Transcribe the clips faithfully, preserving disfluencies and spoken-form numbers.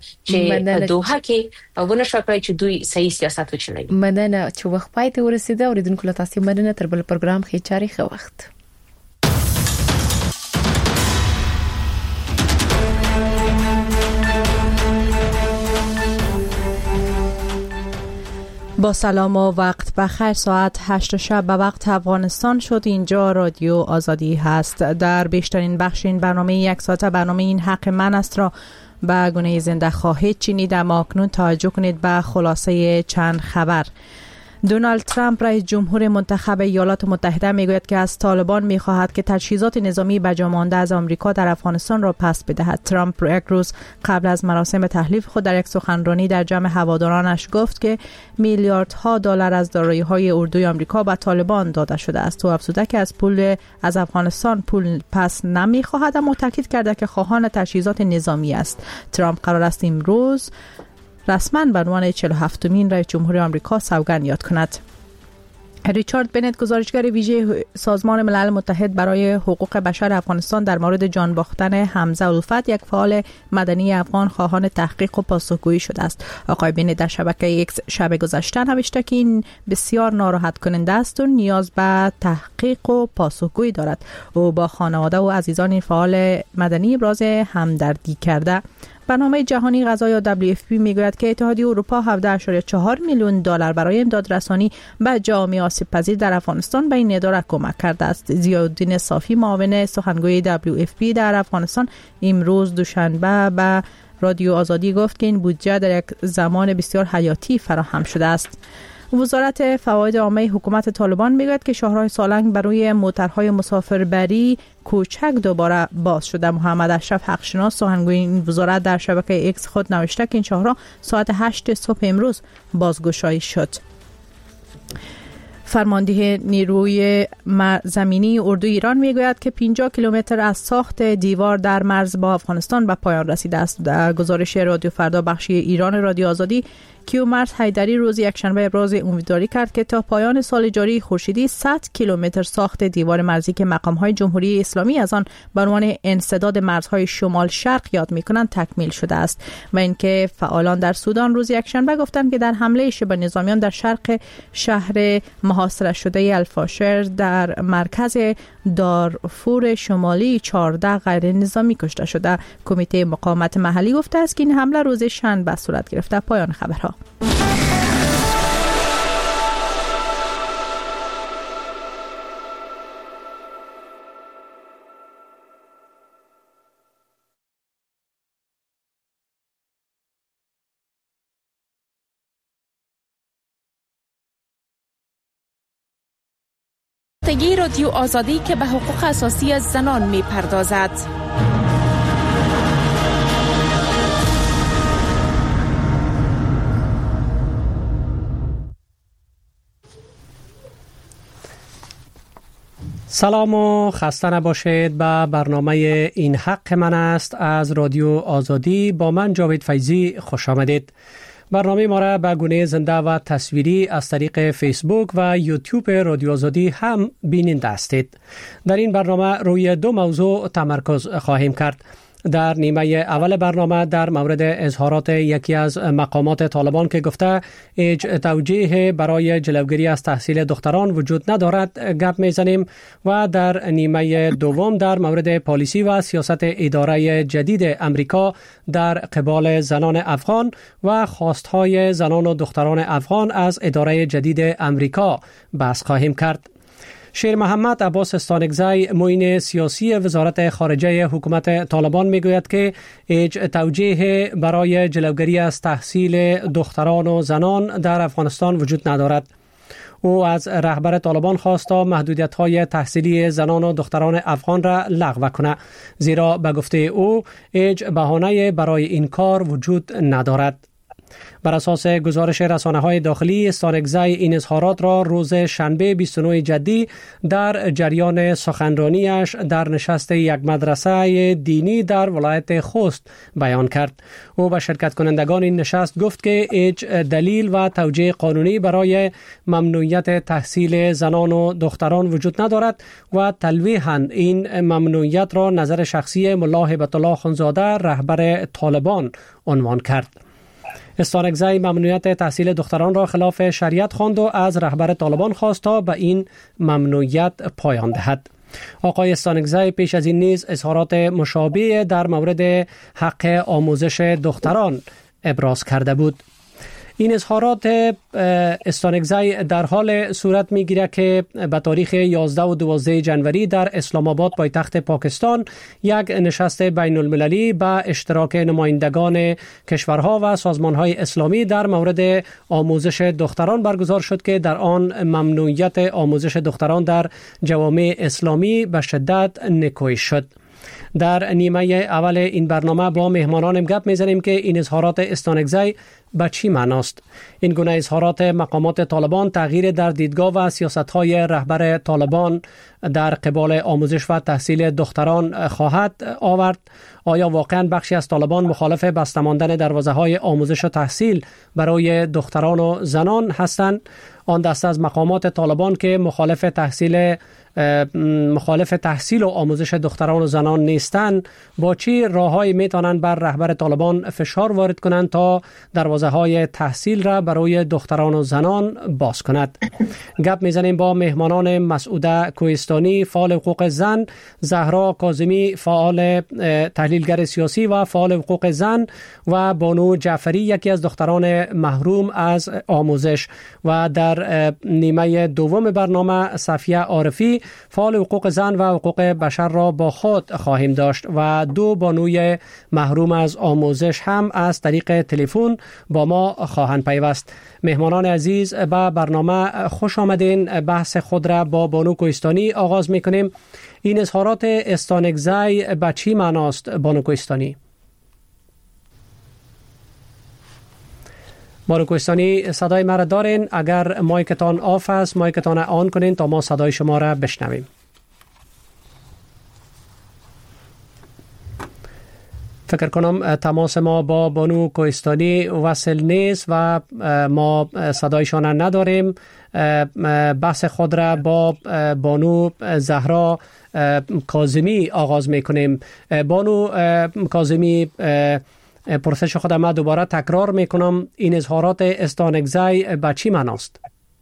چې دوحه کې ونه شکرای چې دوی صحیح سیاست وچلوي. مننه چې وخت پای ته ورسیده. اوریدونکو له تاسو مننه. تر بل پروګرام کې چاري خو وخت. با سلام و وقت بخیر. ساعت هشت شب به وقت افغانستان شد. اینجا رادیو آزادی هست. در بیشترین بخش این برنامه یک ساعته برنامه این حق من است را به گونه زنده خواهید شنید. اما اکنون توجه کنید به خلاصه چند خبر. دونالد ترامپ رئیس جمهور منتخب ایالات متحده میگوید که از طالبان میخواهد که تجهیزات نظامی بجا مانده از آمریکا در افغانستان را پس بدهد. ترامپ یک روز قبل از مراسم تحلیف خود در یک سخنرانی در جمع هوادارانش گفت که میلیاردها دلار از دارایی‌های اردوی آمریکا به طالبان داده شده است. او افزوده که از پول از افغانستان پول پس نمیخواهد، اما تاکید کرده که خواهان تجهیزات نظامی است. ترامپ قرار است امروز رسما به عنوان چهل و هفتمین رئیس جمهور آمریکا سوگند یاد کند. ریچارد بنت، گزارشگر ویژه سازمان ملل متحد برای حقوق بشر افغانستان در مورد جان باختن حمزه الفت، یک فعال مدنی افغان، خواهان تحقیق و پاسخگویی شده است. آقای بنت در شبکه ایکس شب گذشته نوشته که این بسیار ناراحت کننده است و نیاز به تحقیق و پاسخگویی دارد. او با خانواده و عزیزان این فعال مدنی ابراز همدردی کرده. برنامه جهانی غذا یا دبلیو اف پی میگوید که اتحادیه اروپا هفده و چهار میلیون دلار برای امداد رسانی به جامعه آسیب پذیر در افغانستان به این اداره کمک کرده است. ضیاءالدین صافی، معاون سخنگوی دبلیو اف پی در افغانستان، امروز دوشنبه به رادیو آزادی گفت که این بودجه در یک زمان بسیار حیاتی فراهم شده است. وزارت فواید عامه حکومت طالبان میگوید که شاهراه سالنگ برای موترهای مسافربری کوچک دوباره باز شده. محمد اشرف حقشناس، سخنگوی این وزارت، در شبکه ایکس خود نوشته که این شاهراه ساعت هشت صبح امروز بازگشایی شد. فرمانده نیروی زمینی اردوی ایران میگوید که پنجاه کیلومتر از ساخت دیوار در مرز با افغانستان به پایان رسیده است. در گزارش رادیو فردا بخشی ایران رادیو آزادی، کیومرث حیدری روز یکشنبه ابراز امیدواری کرد که تا پایان سال جاری خورشیدی صد کیلومتر ساخت دیوار مرزی که مقام‌های جمهوری اسلامی از آن به عنوان انسداد مرزهای شمال شرق یاد می‌کنند تکمیل شده است. و اینکه فعالان در سودان روز یکشنبه گفتند که در حمله شبه نظامیان در شرق شهر محاصره شده الفاشر در مرکز دارفور شمالی چهارده غیر نظامی کشته شده. کمیته مقاومت محلی گفته است که این حمله روز شنبه صورت گرفته. پایان خبرها. تگی رادیو آزادی که به حقوق اساسی زنان می پردازد. سلام و خسته نباشید. به برنامه این حق من است از رادیو آزادی با من جاوید فیضی خوش آمدید. برنامه ما را به گونه زنده و تصویری از طریق فیسبوک و یوتیوب رادیو آزادی هم بیننده هستید. در این برنامه روی دو موضوع تمرکز خواهیم کرد. در نیمه اول برنامه در مورد اظهارات یکی از مقامات طالبان که گفته هیچ توجیه برای جلوگیری از تحصیل دختران وجود ندارد گپ میزنیم و در نیمه دوم در مورد پالیسی و سیاست اداره جدید امریکا در قبال زنان افغان و خواستهای زنان و دختران افغان از اداره جدید امریکا بحث خواهیم کرد. شیر محمد عباس استانکزی، معین سیاسی وزارت خارجه حکومت طالبان میگوید که هیچ توجیه برای جلوگیری از تحصیل دختران و زنان در افغانستان وجود ندارد. او از رهبر طالبان خواست تا محدودیت‌های تحصیلی زنان و دختران افغان را لغو کنه، زیرا به گفته او هیچ بهانه‌ای برای این کار وجود ندارد. بر اساس گزارش رسانه‌های داخلی، استانکزی این اظهارات را روز شنبه بیست و نه جدی در جریان سخنرانیش در نشست یک مدرسه دینی در ولایت خوست بیان کرد. او به شرکت کنندگان این نشست گفت که هیچ دلیل و توجیه قانونی برای ممنوعیت تحصیل زنان و دختران وجود ندارد و تلویحاً این ممنوعیت را نظر شخصی ملا هبت الله خانزاده رهبر طالبان عنوان کرد. استانکزی ممنوعیت تحصیل دختران را خلاف شریعت خواند و از رهبر طالبان خواست تا به این ممنوعیت پایان دهد. آقای استانکزی پیش از این نیز اظهارات مشابه در مورد حق آموزش دختران ابراز کرده بود. این اظهارات استانکزی در حال صورت می‌گیرد که به تاریخ یازده و دوازده ژانویه در اسلام آباد پایتخت پاکستان یک نشست بین المللی به اشتراک نمایندگان کشورها و سازمان‌های اسلامی در مورد آموزش دختران برگزار شد که در آن ممنوعیت آموزش دختران در جوامع اسلامی به شدت نکوهش شد. در نیمه اول این برنامه با مهمانانم گپ میزنیم که این اظهارات استانکزی به چی معناست. این گونه اظهارات مقامات طالبان تغییر در دیدگاه و سیاست‌های رهبر طالبان در قبال آموزش و تحصیل دختران خواهد آورد؟ آیا واقعا بخشی از طالبان مخالف بسته ماندن دروازه‌های آموزش و تحصیل برای دختران و زنان هستند؟ آن دسته از مقامات طالبان که مخالف تحصیل مخالف تحصیل و آموزش دختران و زنان نیستند، با چی راه‌هایی میتونند بر رهبر طالبان فشار وارد کنند تا دروازه‌های تحصیل را برای دختران و زنان باز کند؟ گپ میزنیم با مهمانان مسعوده کوهستانی فعال حقوق زن، زهرا کاظمی فعال تحلیلگر سیاسی و فعال حقوق زن و بانو جعفری یکی از دختران محروم از آموزش، و در نیمه دوم برنامه صفیه عارفی فعال حقوق زن و حقوق بشر را با خود خواهیم داشت و دو بانوی محروم از آموزش هم از طریق تلفن با ما خواهند پیوست. مهمانان عزیز، به برنامه خوش آمدین. بحث خود را با بانو کوهستانی آغاز میکنیم. این اظهارات استانکزی به چی معناست بانو کوهستانی؟ بانو کوهستانی صدای مرا دارین؟ اگر مایکتان آف است مایکتان آن کنین تا ما صدای شما را بشنویم. فکر کنم تماس ما با بانو کوهستانی وصل نیست و ما صدایشان نداریم. بحث خود را با بانو زهرا کاظمی آغاز میکنیم. بانو کاظمی، پرسش خودم ما دوباره تکرار میکنم، این اظهارات استانکزی به چی معناست؟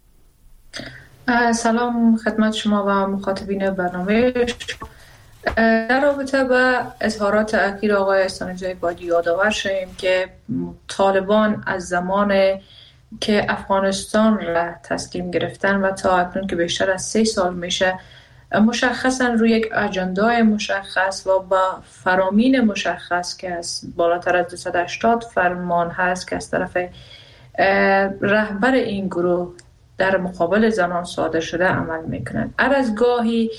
سلام خدمت شما و مخاطبین برنامه. در رابطه با اظهارات اخیر آقای استانکزی باید یادآور شیم که طالبان از زمان که افغانستان را تسلیم گرفتن و تا اکنون که بیشتر از سه سال میشه، مشخصا روی یک اجندای مشخص و با فرامین مشخص که از بالاتر از دویست و هشتاد فرمان هست که از طرف رهبر این گروه در مقابل زنان صادر شده عمل میکنند. هر از گاهی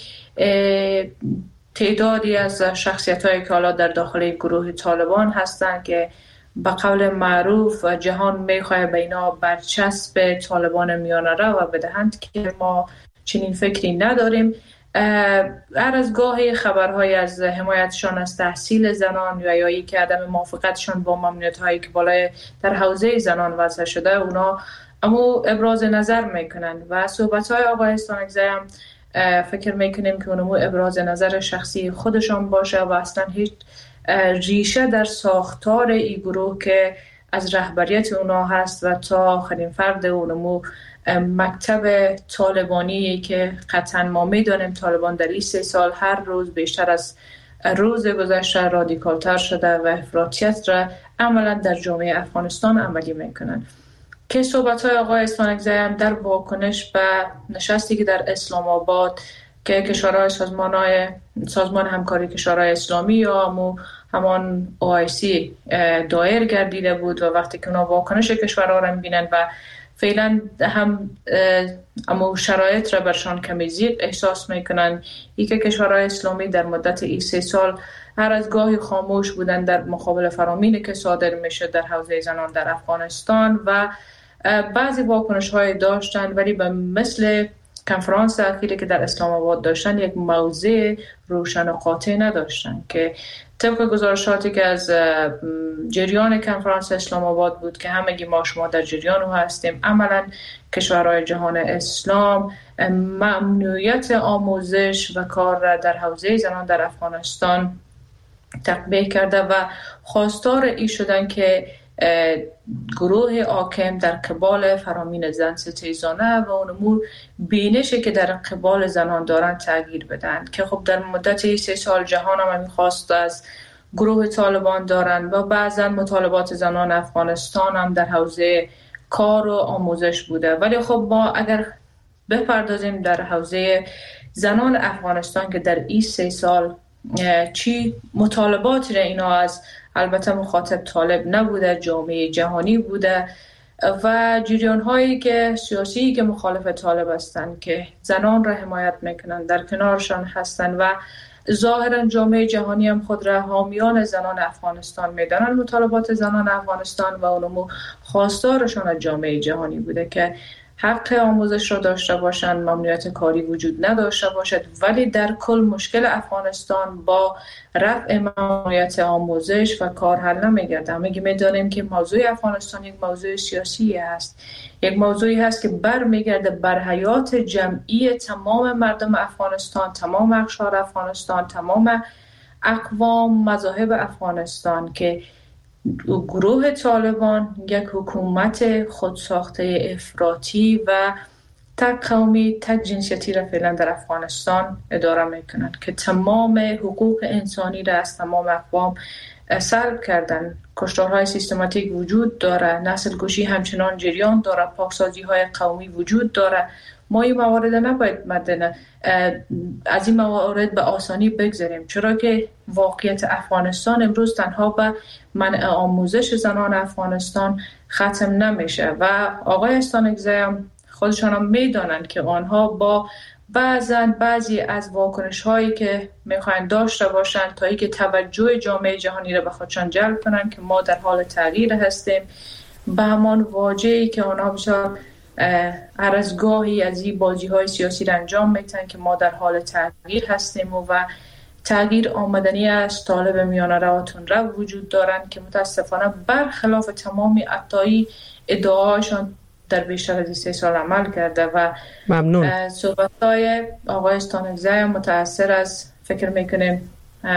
تعدادی از شخصیت‌هایی که حالا در داخل گروه طالبان هستند که به قول معروف جهان میخواه به اینا برچسب طالبان میانه رو و بدهند که ما چنین فکری نداریم. هر از گاهی خبرهای از حمایتشان از تحصیل زنان یا یا که عدم موافقتشان با ممنوعیت‌هایی که بالای در حوزه زنان وضع شده اونا اما ابراز نظر میکنند و صحبت‌های آقای استانکزی هم فکر میکنیم که اونمو ابراز نظر شخصی خودشان باشه و اصلا هیچ ریشه در ساختار این گروه که از رهبریت اونا هست و تا آخرین فرد اونمو مکتب طالبانی که قطعا ما میدونیم طالبان در این سه سال هر روز بیشتر از روز گذشته رادیکالتر شده و افراطیت را عملا در جامعه افغانستان عملی میکنن. که صحبت‌های آقای استانکزی هم در واکنش به نشستی که در اسلام آباد که کشورهای سازمان‌های سازمان همکاری کشورهای اسلامی یا همو همان او آی سی دایر گردیده بود و وقتی که اونا واکنش کشورها را می‌بینن و فعلا هم اما شرایط را برشان کمی زیق احساس میکنن، ای که کشورهای اسلامی در مدت این سه سال هر از گاهی خاموش بودن در مقابل فرامینی که صادر میشه در حوزه زنان در افغانستان و بعضی واکنش های داشتن، ولی به مثل کنفرانس اخیری که در اسلام آباد داشتن یک موضع روشن و قاطع نداشتن که طبق گزارشاتی که از جریان کنفرانس اسلام آباد بود که همگی ما شما در جریان او هستیم، عملا کشورهای جهان اسلام ممنوعیت آموزش و کار در حوزه زنان در افغانستان تطبیق کرده و خواستار ای شدن که گروه حاکم در قبال فرامین زن ستیزانه و اون امور بینشی که در قبال زنان دارن تغییر بدن که خب در مدت سه سال جهان هم میخواست از گروه طالبان دارن و بعضا مطالبات زنان افغانستان هم در حوزه کار و آموزش بوده. ولی خب ما اگر بپردازیم در حوزه زنان افغانستان که در این سه سال چی مطالباتی را اینا از البته مخاطب طالب نبوده، جامعه جهانی بوده و جریان هایی که سیاسی که مخالف طالب هستند که زنان را حمایت میکنن در کنارشان هستند و ظاهرا جامعه جهانی هم خود را حامیان زنان افغانستان میدانند. مطالبات زنان افغانستان و اونمو خواستارشان از جامعه جهانی بوده که حق آموزش را داشته باشند، ممنوعیت کاری وجود نداشته باشد، ولی در کل مشکل افغانستان با رفع ممنوعیت آموزش و کار حل نمیگرده. همگی میدانیم که موضوع افغانستان یک موضوع سیاسی است، یک موضوعی هست که برمیگرده بر حیات جمعی تمام مردم افغانستان، تمام اقشار افغانستان، تمام اقوام مذاهب افغانستان که گروه طالبان یک حکومت خودساخته افراطی و تک قومی تک جنسیتی را فعلا در افغانستان اداره میکنند که تمام حقوق انسانی را از تمام اقوام سلب کردن. کشتارهای سیستماتیک وجود داره، نسل کشی همچنان جریان داره، پاکسازی های قومی وجود داره. ما این موارد نباید مدن از این موارد به آسانی بگذاریم، چرا که واقعیت افغانستان امروز تنها به منع آموزش زنان افغانستان ختم نمیشه و آقای استانکزی هم خودشان هم میدانند که آنها با بعضن بعضی از واکنش هایی که میخواین داشته باشند تا اینکه توجه جامعه جهانی را به خودشان جلب کنند که ما در حال تغییر هستیم، به همان واجهی که آنها بسیار هر از گاهی از این بازی های سیاسی را انجام میتن که ما در حال تغییر هستیم و, و تغییر آمدنی از طالب میانه رواتون رو وجود دارن که متاسفانه برخلاف تمامی ادعای ادعاهاشون در بیشتر از سه سال عمل کرده و ممنون. صحبت های آقای استانکزی متأثر از فکر میکنیم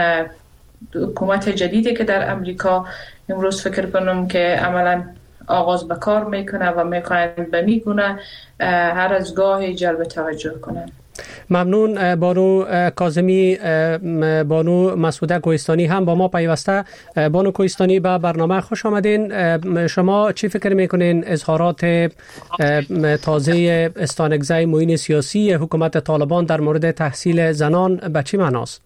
حکومت جدیدی که در امریکا امروز فکر کنم که عملاً آغاز به کار میکنه و میخواین به میگونه هر از گاهی جلب توجه کنن. ممنون. بانو کاظمی، بانو مسعوده کوهستانی هم با ما پیوسته. بانو کوهستانی به برنامه خوش آمدین. شما چی فکر میکنین اظهارات تازه استانکزی معین سیاسی حکومت طالبان در مورد تحصیل زنان به چی معناست؟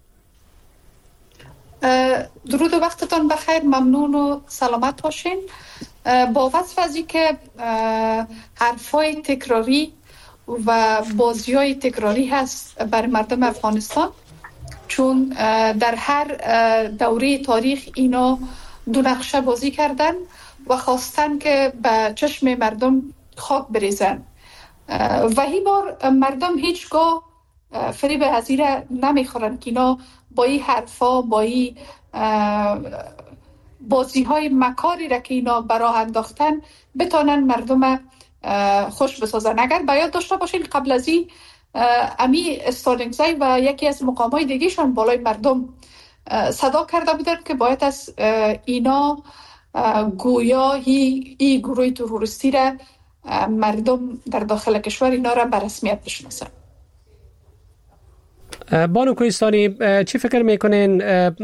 درود و وقتتان بخیر، ممنون و سلامت باشین. با وصف از این که حرفای تکراری و بازی‌های تکراری هست بر مردم افغانستان، چون در هر دوره تاریخ اینا دو نقشه بازی کردن و خواستن که به چشم مردم خاک بریزن و هی بار مردم هیچگاه فریب هزیره نمیخورن که اینا با این حرفا، با این بازی های مکاری را که اینا براه انداختن بتانن مردم خوش بسازن. اگر باید داشته باشین قبل از این امی استانکزی و یکی از مقام های دیگه شان بالای مردم صدا کرده بودن که باید از اینا گویا هی ای گروه تروریستی را مردم در داخل کشور اینا را به رسمیت بشناسن. بانو کوهستانی، چی فکر میکنین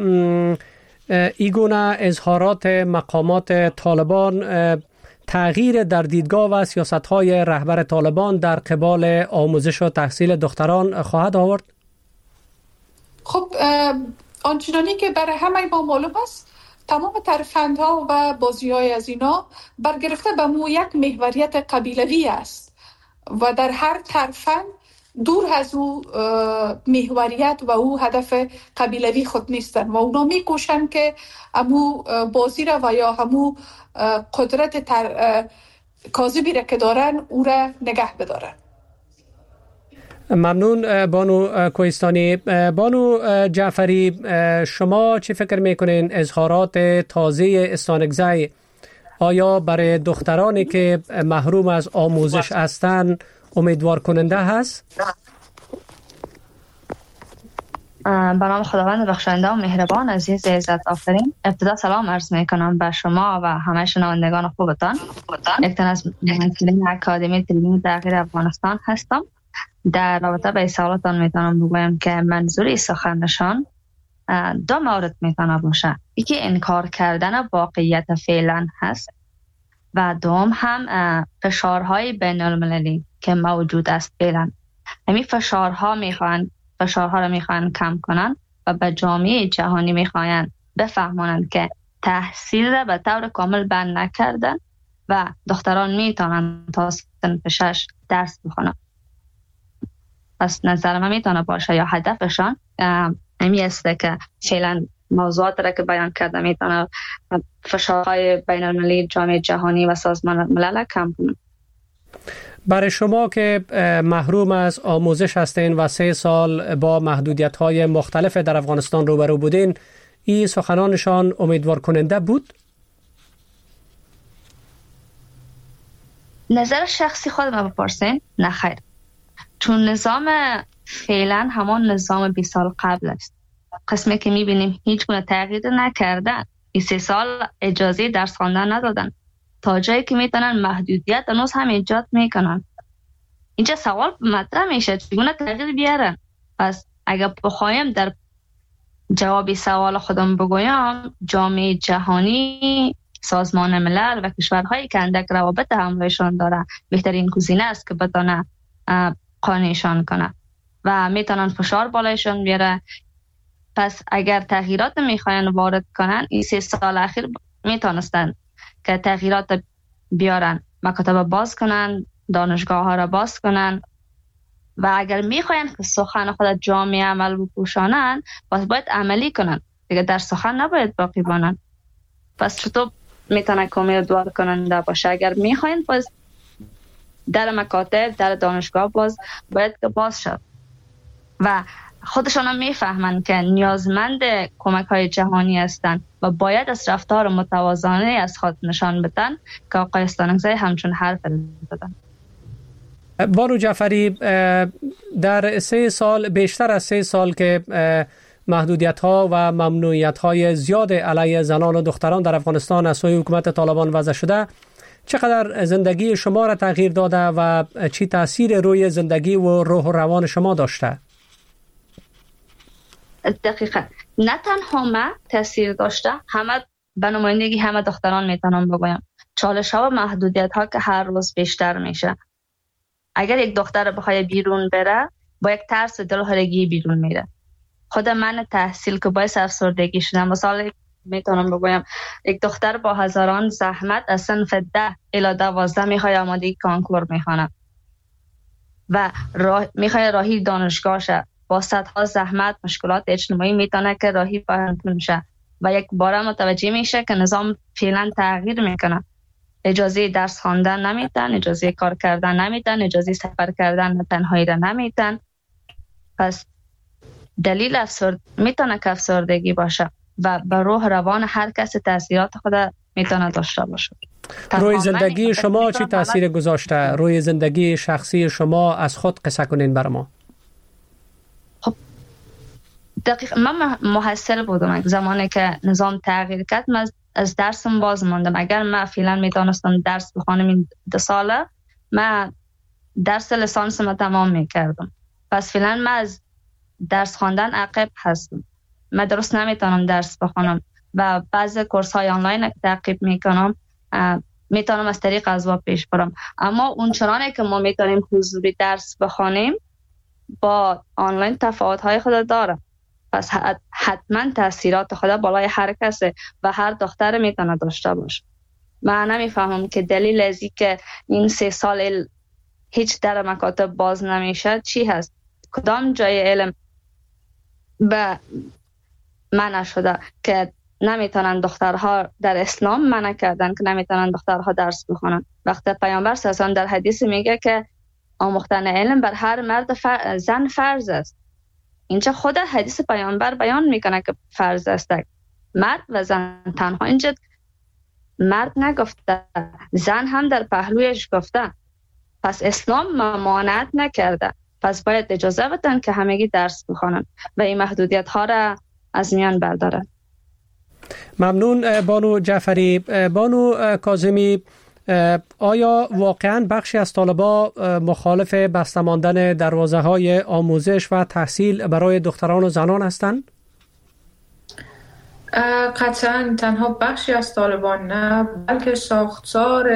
ایگونه اظهارات مقامات طالبان تغییر در دیدگاه و سیاست‌های رهبر طالبان در قبال آموزش و تحصیل دختران خواهد آورد؟ خب آنچنانی که برای همه ما معلوم است، تمام ترفندها و بازی‌های از اینا برگرفته به مو یک محوریت قبیلوی است و در هر ترفند دور از او محوریت و او هدف قبیلوی خود نیستن و اونا میکوشن که همو بازی را و یا همو قدرت تر کاذبی را که دارن او را نگه بدارن. ممنون بانو کوهستانی. بانو جعفری، شما چی فکر میکنین اظهارات تازه استانکزی آیا برای دخترانی که محروم از آموزش هستند امیدوار کننده هست؟ به نام خداوند بخشنده و مهربان. عزیز عزت آفرین، ابتدا سلام عرض میکنم به شما و همه شنوندگان خوبتان. یک تن از ممثلین اکادمی تلویزیون تغییر افغانستان هستم. در رابطه به سوالاتان میتونم بگویم که منظوری سخنشان دو مورد میتونه باشه. یکی انکار کردن واقعیت فعلا هست و دوم هم فشارهای بین المللی که موجود است فعلا. همین فشارها میخوان فشارها را میخوان کم کنن و به جامعه جهانی میخوان بفهمونن که تحصیل را به طور کامل بند نکردن و دختران میتونن تا صنف شش درس بخونن. پس نظر من میتونه باشه یا هدفشان همی است که فعلا موضوعات را که بیان کرده میتونه فشارهای بین المللی جامعه جهانی و سازمان ملل کم کنن. برای شما که محروم از آموزش هستین و سه سال با محدودیت‌های مختلف در افغانستان روبرو بودین، این سخنانشان امیدوار کننده بود؟ نظر شخصی خود ما بپرسین؟ نه خیر. چون نظام فعلا همان نظام بیست سال قبل است. قسمی که میبینیم هیچ گونه تغییر نکردن. این سه سال اجازه درس خواندن ندادن. تا جایی که میتونن محدودیت هنوز هم ایجاد میکنن. اینجا سوال مطرح میشه چگونه تغییر بیارن. پس اگر بخوایم در جواب سوال خودم بگویم، جامعه جهانی، سازمان ملل و کشورهایی که اندک روابط همراهشان داره بهترین گزینه است که بتونه قانعشان کنه و میتونن فشار بالایشان بیاره. پس اگر تغییرات میخواین وارد کنن، این سه سال اخیر میتونستن که تغییرات بیارن، مکاتب باز کنن، دانشگاه ها را باز کنن و اگر میخواین که سخن خود جامعه عمل بپوشانن، پس باید عملی کنن دیگه، در سخن نباید باقی بانن. پس چطور میتونه که امیدوار کننده باشه؟ اگر میخواین پس در مکاتب، در دانشگاه باز باید که باز شد و خودشان هم میفهمن که نیازمند کمک های جهانی هستند و باید از رفتار متوازنه از خود نشان بدن که آقای استانکزی همچون حرف دادن. بانو جعفری، در سه سال، بیشتر از سه سال که محدودیت ها و ممنوعیت های زیاد علیه زنان و دختران در افغانستان از سوی حکومت طالبان وضع شده، چقدر زندگی شما را تغییر داده و چی تاثیر روی زندگی و روح و روان شما داشته؟ دقیقا نه تنها ما تاثیر داشته، همه به نمایندگی همه دختران میتونم بگویم چالش ها و محدودیت ها که هر روز بیشتر میشه. اگر یک دختر بخواد بیرون بره با یک ترس و دلهرگی بیرون میره. خود من تحصیل که باعث افسردگی شدم، مثلا میتونم بگویم یک دختر با هزاران زحمت از صنف ده الی دوازده میخواد آمادگی کانکور میخونه و راه میخواد راهی دانشگاه شه، با صدها زحمت مشکلات اجتماعی میتونه که راهی پایان شه و یک بار متوجه میشه که نظام فعلا تغییر میکنه. اجازه درس خواندن نمیدن، اجازه کار کردن نمیدن، اجازه سفر کردن تنهایی را نمیدن. پس دلیل افسرد میتونه که افسردگی باشه و به روح روان هر کس تاثیرات خود میتونه داشته باشه. روی زندگی شما چی تاثیر گذاشته؟ روی زندگی شخصی شما از خود قصه کنین بر ما. خب دقیقا من محصل بودم زمانی که نظام تغییر کرد. من از درسم باز موندم. اگر من فعلا میتونستم درس بخونم این دو ساله، من درس لیسانس ما تمام میکردم. پس فعلا من از درس خواندن عقب هستم. من درست نمیتونم درس بخونم و بعضی کورس های آنلاین که تعقیب میکنم میتونم از طریق اسباب پیش برم. اما اون چنانه که ما میتونیم حضوری درس بخونیم با آنلاین تفاوت های خود داره. پس حتما تاثیرات خود بالای هر کسه و هر دختر میتونه داشته باشه. من نمیفهمم که دلیل ازی که این سه سال هیچ در مکاتب باز نمیشه چی هست؟ کدام جای علم به منع شده که نمیتونن دخترها در اسلام منع کردن که نمیتونن دخترها درس بخونن؟ وقتی پیامبر صلی الله علیه و آله در حدیث میگه که آموختن علم بر هر مرد فر... زن فرض است. اینجا خود حدیث پیامبر بیان میکنه که فرض است. مرد و زن تنها، اینجا مرد نگفته، زن هم در پهلویش گفته. پس اسلام ممانعت نکرده، پس باید اجازه بدن که همگی درس بخونن و این محدودیت ها را از میان بردارن. ممنون بانو جعفری. بانو کاظمی، آیا واقعا بخشی از طالبا مخالف بسته ماندن دروازه های آموزش و تحصیل برای دختران و زنان هستند؟ قطعا تنها بخشی از طالبان نه، بلکه ساختار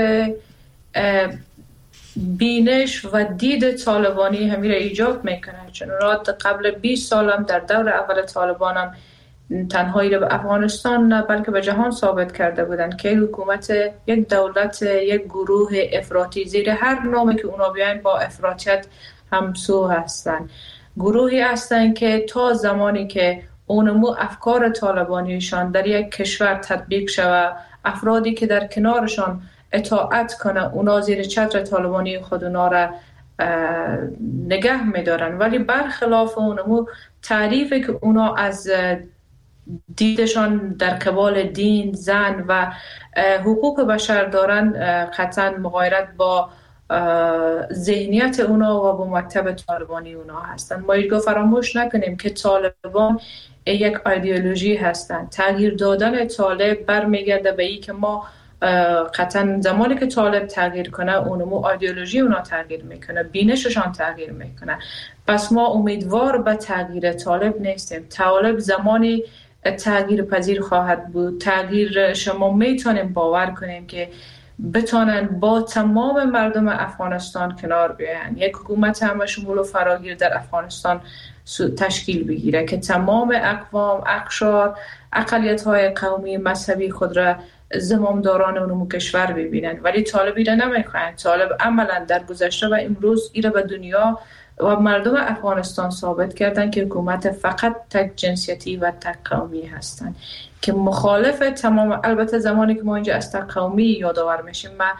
بینش و دید طالبانی همین را ایجاب میکنه. چون قبل بیست سال هم در دور اول طالبان هم تنهایی را به افغانستان نه بلکه به جهان ثابت کرده بودند که حکومت یک دولت، یک گروه افراطی زیر هر نامی که اونا بیاین با افراطیت همسو هستند. گروهی هستند که تا زمانی که اونمو افکار طالبانیشان در یک کشور تطبیق شود، افرادی که در کنارشان اطاعت کنه اونا زیر چتر طالبانی خود اونا را نگه می‌دارن. ولی برخلاف اونمو تعریفی که اونا از دیدشان در قبال دین، زن و حقوق بشر دارن قطعا مغایرت با ذهنیت اونا و با مکتب طالبانی اونا هستن. ما ایگاه فراموش نکنیم که طالبان یک ایدئولوژی هستن. تغییر دادن طالب برمیگرده به این که ما قطعا زمانی که طالب تغییر کنه اونمو ایدئولوژی اونا تغییر میکنه، بینششان تغییر میکنه. پس ما امیدوار به تغییر طالب نیستیم. طالب زمانی تغییر پذیر خواهد بود. تغییر شما میتونیم باور کنیم که بتونن با تمام مردم افغانستان کنار بیاین، یک حکومت همه شمول و فراگیر در افغانستان تشکیل بگیره که تمام اقوام، اقشار، اقلیت‌های قومی، مذهبی خود را زمامداران اونمو کشور ببینن. ولی طالبی را نمیخواین. طالب عملا در گذشته و امروز ایره به دنیا و مردم افغانستان ثابت کردن که حکومت فقط تک جنسیتی و تک قومی هستن که مخالف تمام. البته زمانی که ما اینجا از تک قومی یادآور میشیم، ما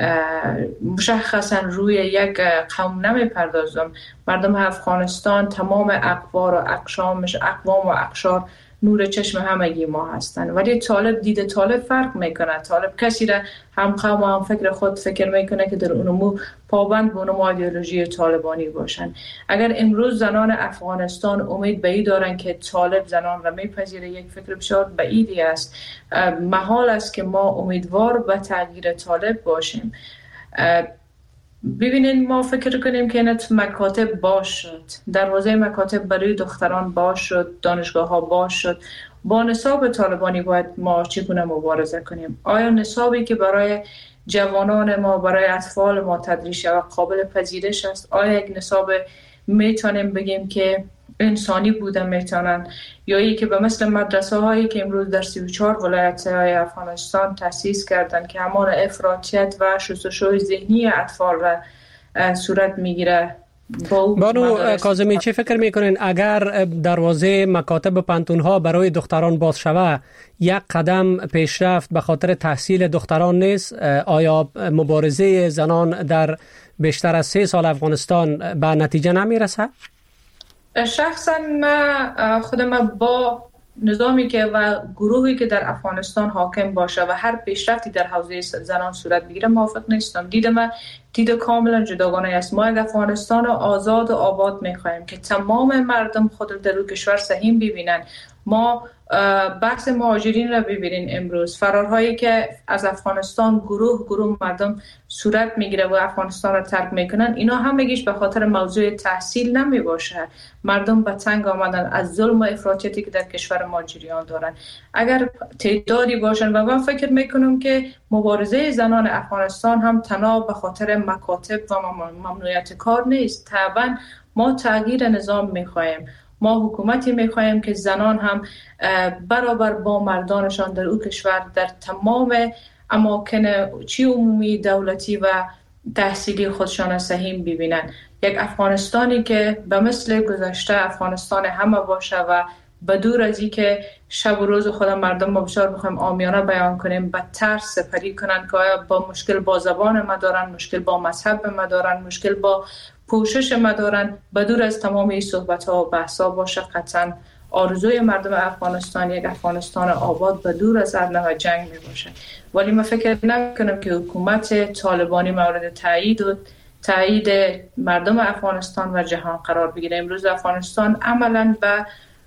مشخصا روی یک قوم نمیپردازم. مردم افغانستان تمام اقوار و اقشامش، اقوام و اقشار نور چشم همگی ما هستن. ولی طالب، دید طالب فرق میکنه. طالب کسی را هم قوم و هم فکر خود فکر میکنه که در اونمو پابند به اونمو ایدئولوژی طالبانی باشن. اگر امروز زنان افغانستان امید به این دارن که طالب زنان را میپذیره، یک فکر بسیار بعیدی است. محال است که ما امیدوار به تغییر طالب باشیم. ببینید، ما فکر کنیم که اینت مکاتب باز شد، دروازه مکاتب برای دختران باز شد، دانشگاه ها باز شد. با نصاب طالبانی باید ما چگونه مبارزه کنیم؟ آیا نصابی که برای جوانان ما، برای اطفال ما تدریس و قابل پذیرش است؟ آیا یک نصاب میتونیم بگیم که انسانی بوده میتونن، یا ای که به مثل مدرسه هایی که امروز در سی و چهار ولایت های افغانستان تأسیس کردن که همان افراطیت و شستشوی ذهنی اطفال را صورت میگیره؟ بانو کاظمی، چه فکر میکنین اگر دروازه مکاتب و پانتون ها برای دختران باز شود، یک قدم پیشرفت به خاطر تحصیل دختران نیست؟ آیا مبارزه زنان در بیشتر از سه سال افغانستان به نتیجه نمیرسه؟ شخصا من خودم با نظامی که و گروهی که در افغانستان حاکم باشه و هر پیشرفتی در حوزه زنان صورت بگیره موافق نیستم. دیدم دید کاملا جداگانه است. ما یک افغانستان آزاد و آباد می‌خوایم که تمام مردم خود در اون کشور سهیم ببینن. ما بحث مهاجرین را ببینین، امروز فرارهایی که از افغانستان گروه گروه مردم صورت میگیره و افغانستان را ترک میکنن، اینا همگیش به خاطر موضوع تحصیل نمی باشه. مردم به تنگ آمدن از ظلم و افراطیتی که در کشور ما جریان دارن. اگر تعدادی باشن، و من فکر میکنم که مبارزه زنان افغانستان هم تنها به خاطر مکاتب و ممنوعیت کار نیست. طبعا ما تغییر نظام میخوایم. ما حکومتی میخوایم که زنان هم برابر با مردانشان در او کشور در تمام اماکن چی عمومی، دولتی و تحصیلی خودشان صحیح ببینن. یک افغانستانی که به مثل گذشته افغانستان همه باشه و بدور از این که شب و روز خود مردم ما بسیار بخوایم عامیانه بیان کنیم به ترس سپری کنن که آیا با مشکل با زبان ما دارن، مشکل با مذهب ما دارن، مشکل با پوشش ما دارن، بدور از تمام این صحبت ها و بحث ها باشه. قطعا آرزوی مردم افغانستان یک افغانستان آباد بدور از هر نوع جنگ می باشه. ولی من فکر نکنم که حکومت طالبانی مورد تایید و تایید مردم افغانستان و جهان قرار بگیره. امروز افغانستان عملاً به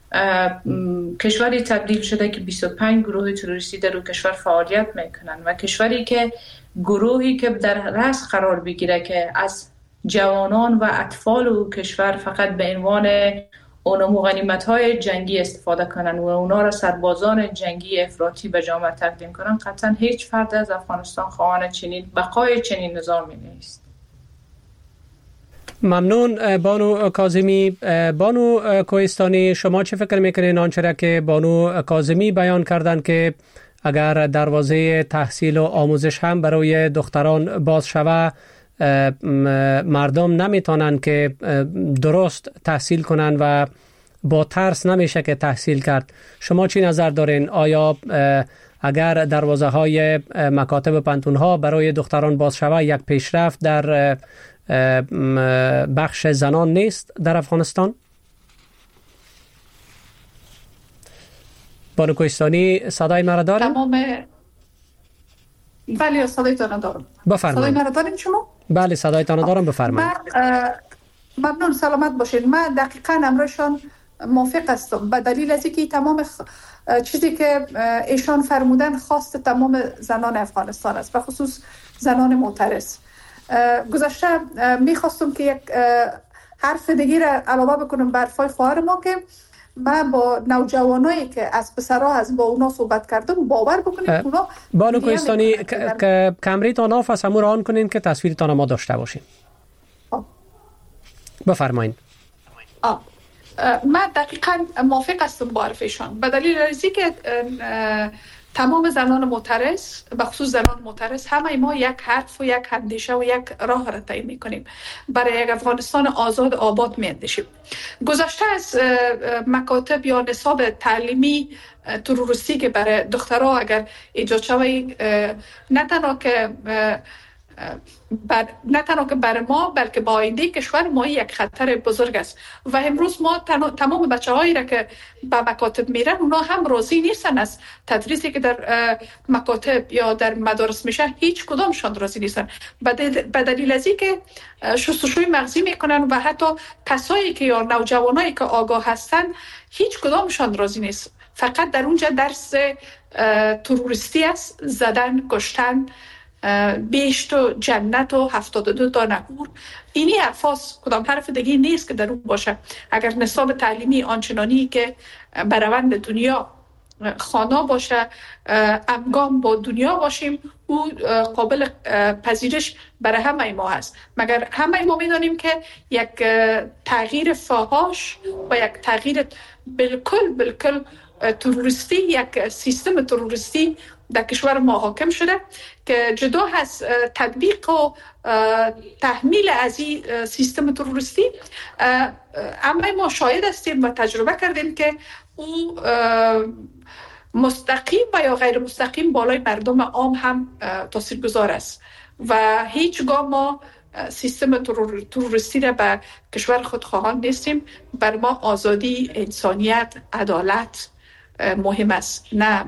کشوری تبدیل شده که بیست و پنج گروه تروریستی در اون کشور فعالیت میکنن و کشوری که گروهی که در رأس قرار بگیره که از جوانان و اطفال و کشور فقط به عنوان اونمو غنیمت‌های جنگی استفاده کنن و اونا را سربازان جنگی افراطی به جامعه تقدیم کنن، قطعا هیچ فرد از افغانستان خواهان چنین بقای چنین نظامی نیست. ممنون بانو کاظمی. بانو کوهستانی، شما چه فکر میکنین آنچه را که بانو کاظمی بیان کردن که اگر دروازه تحصیل و آموزش هم برای دختران باز شود مردم نمیتونن که درست تحصیل کنن و با ترس نمیشه که تحصیل کرد، شما چی نظر دارین؟ آیا اگر دروازه های مکاتب و پانتون ها برای دختران باز شود یک پیشرفت در بخش زنان نیست در افغانستان؟ بانو کوهستانی صدای مرا داریم؟ تمام بله صدای تان دارم. بفرمایید. صدای مرا دارین شما؟ بله صدای تان دارم، بفرمایید. ممنون، سلامت باشین. من دقیقاً امرشان موافق هستم به دلیل از اینکه تمام چیزی که ایشان فرمودن خواست تمام زنان افغانستان است، به خصوص زنان معترض. گذشته میخواستم که یک حرف دیگه را علاوه بکنم بر حرفای خواهر ما که من با نوجوانایی که از پسرها از با اونا صحبت کردم باور بکنید اونا بانو کوهستانی که کامریتان آف از همون آن کنین که تصویرتان ما داشته باشیم. بفرمایید. من دقیقاً موافق هستم با حرفشان به دلیل ازی که تمام زنان معترض به خصوص زنان معترض همه ما یک حرف و یک اندیشه و یک راه را طی می‌کنیم، برای یک افغانستان آزاد آباد می‌اندیشیم. گذشته از مکاتب یا نصاب تعلیمی تروریستی که برای دخترها اگر ایجاد شود، نه تنها که بر... نه تنها که برای ما بلکه با آینده کشور ما یک خطر بزرگ است و امروز ما تن... تمام بچه هایی را که به مکاتب میرن اونا هم راضی نیستن از تدریسی که در مکاتب یا در مدارس میشه، هیچ کدامشان راضی نیستن به دلیل از اینکه شستشوی مغزی میکنن و حتی کسایی که یا نوجوانایی که آگاه هستن هیچ کدامشان راضی نیست. فقط در اونجا درس تروریستی است، زدن، کشتن، بیشت و جنت و هفتاد و دو تا نهور. اینی حرفاست، کدام حرف دیگه نیست که در اون باشه. اگر نصاب تعلیمی آنچنانی که بروند دنیا خوانا باشه، همگام با دنیا باشیم، او قابل پذیرش برای همه ما هست. مگر همه ما میدانیم که یک تغییر فاحش و یک تغییر بالکل بالکل تروریستی، یک سیستم تروریستی در کشور ما حاکم شده که جدا از تطبیق و تحمیل از این سیستم تروریستی، اما ما شاهد هستیم و تجربه کردیم که او مستقیم و یا غیر مستقیم بالای مردم عام هم تاثیرگذار است و هیچگاه ما سیستم ترور، تروریستی را به کشور خود خواهان نیستیم. بر ما آزادی، انسانیت، عدالت مهم است، نه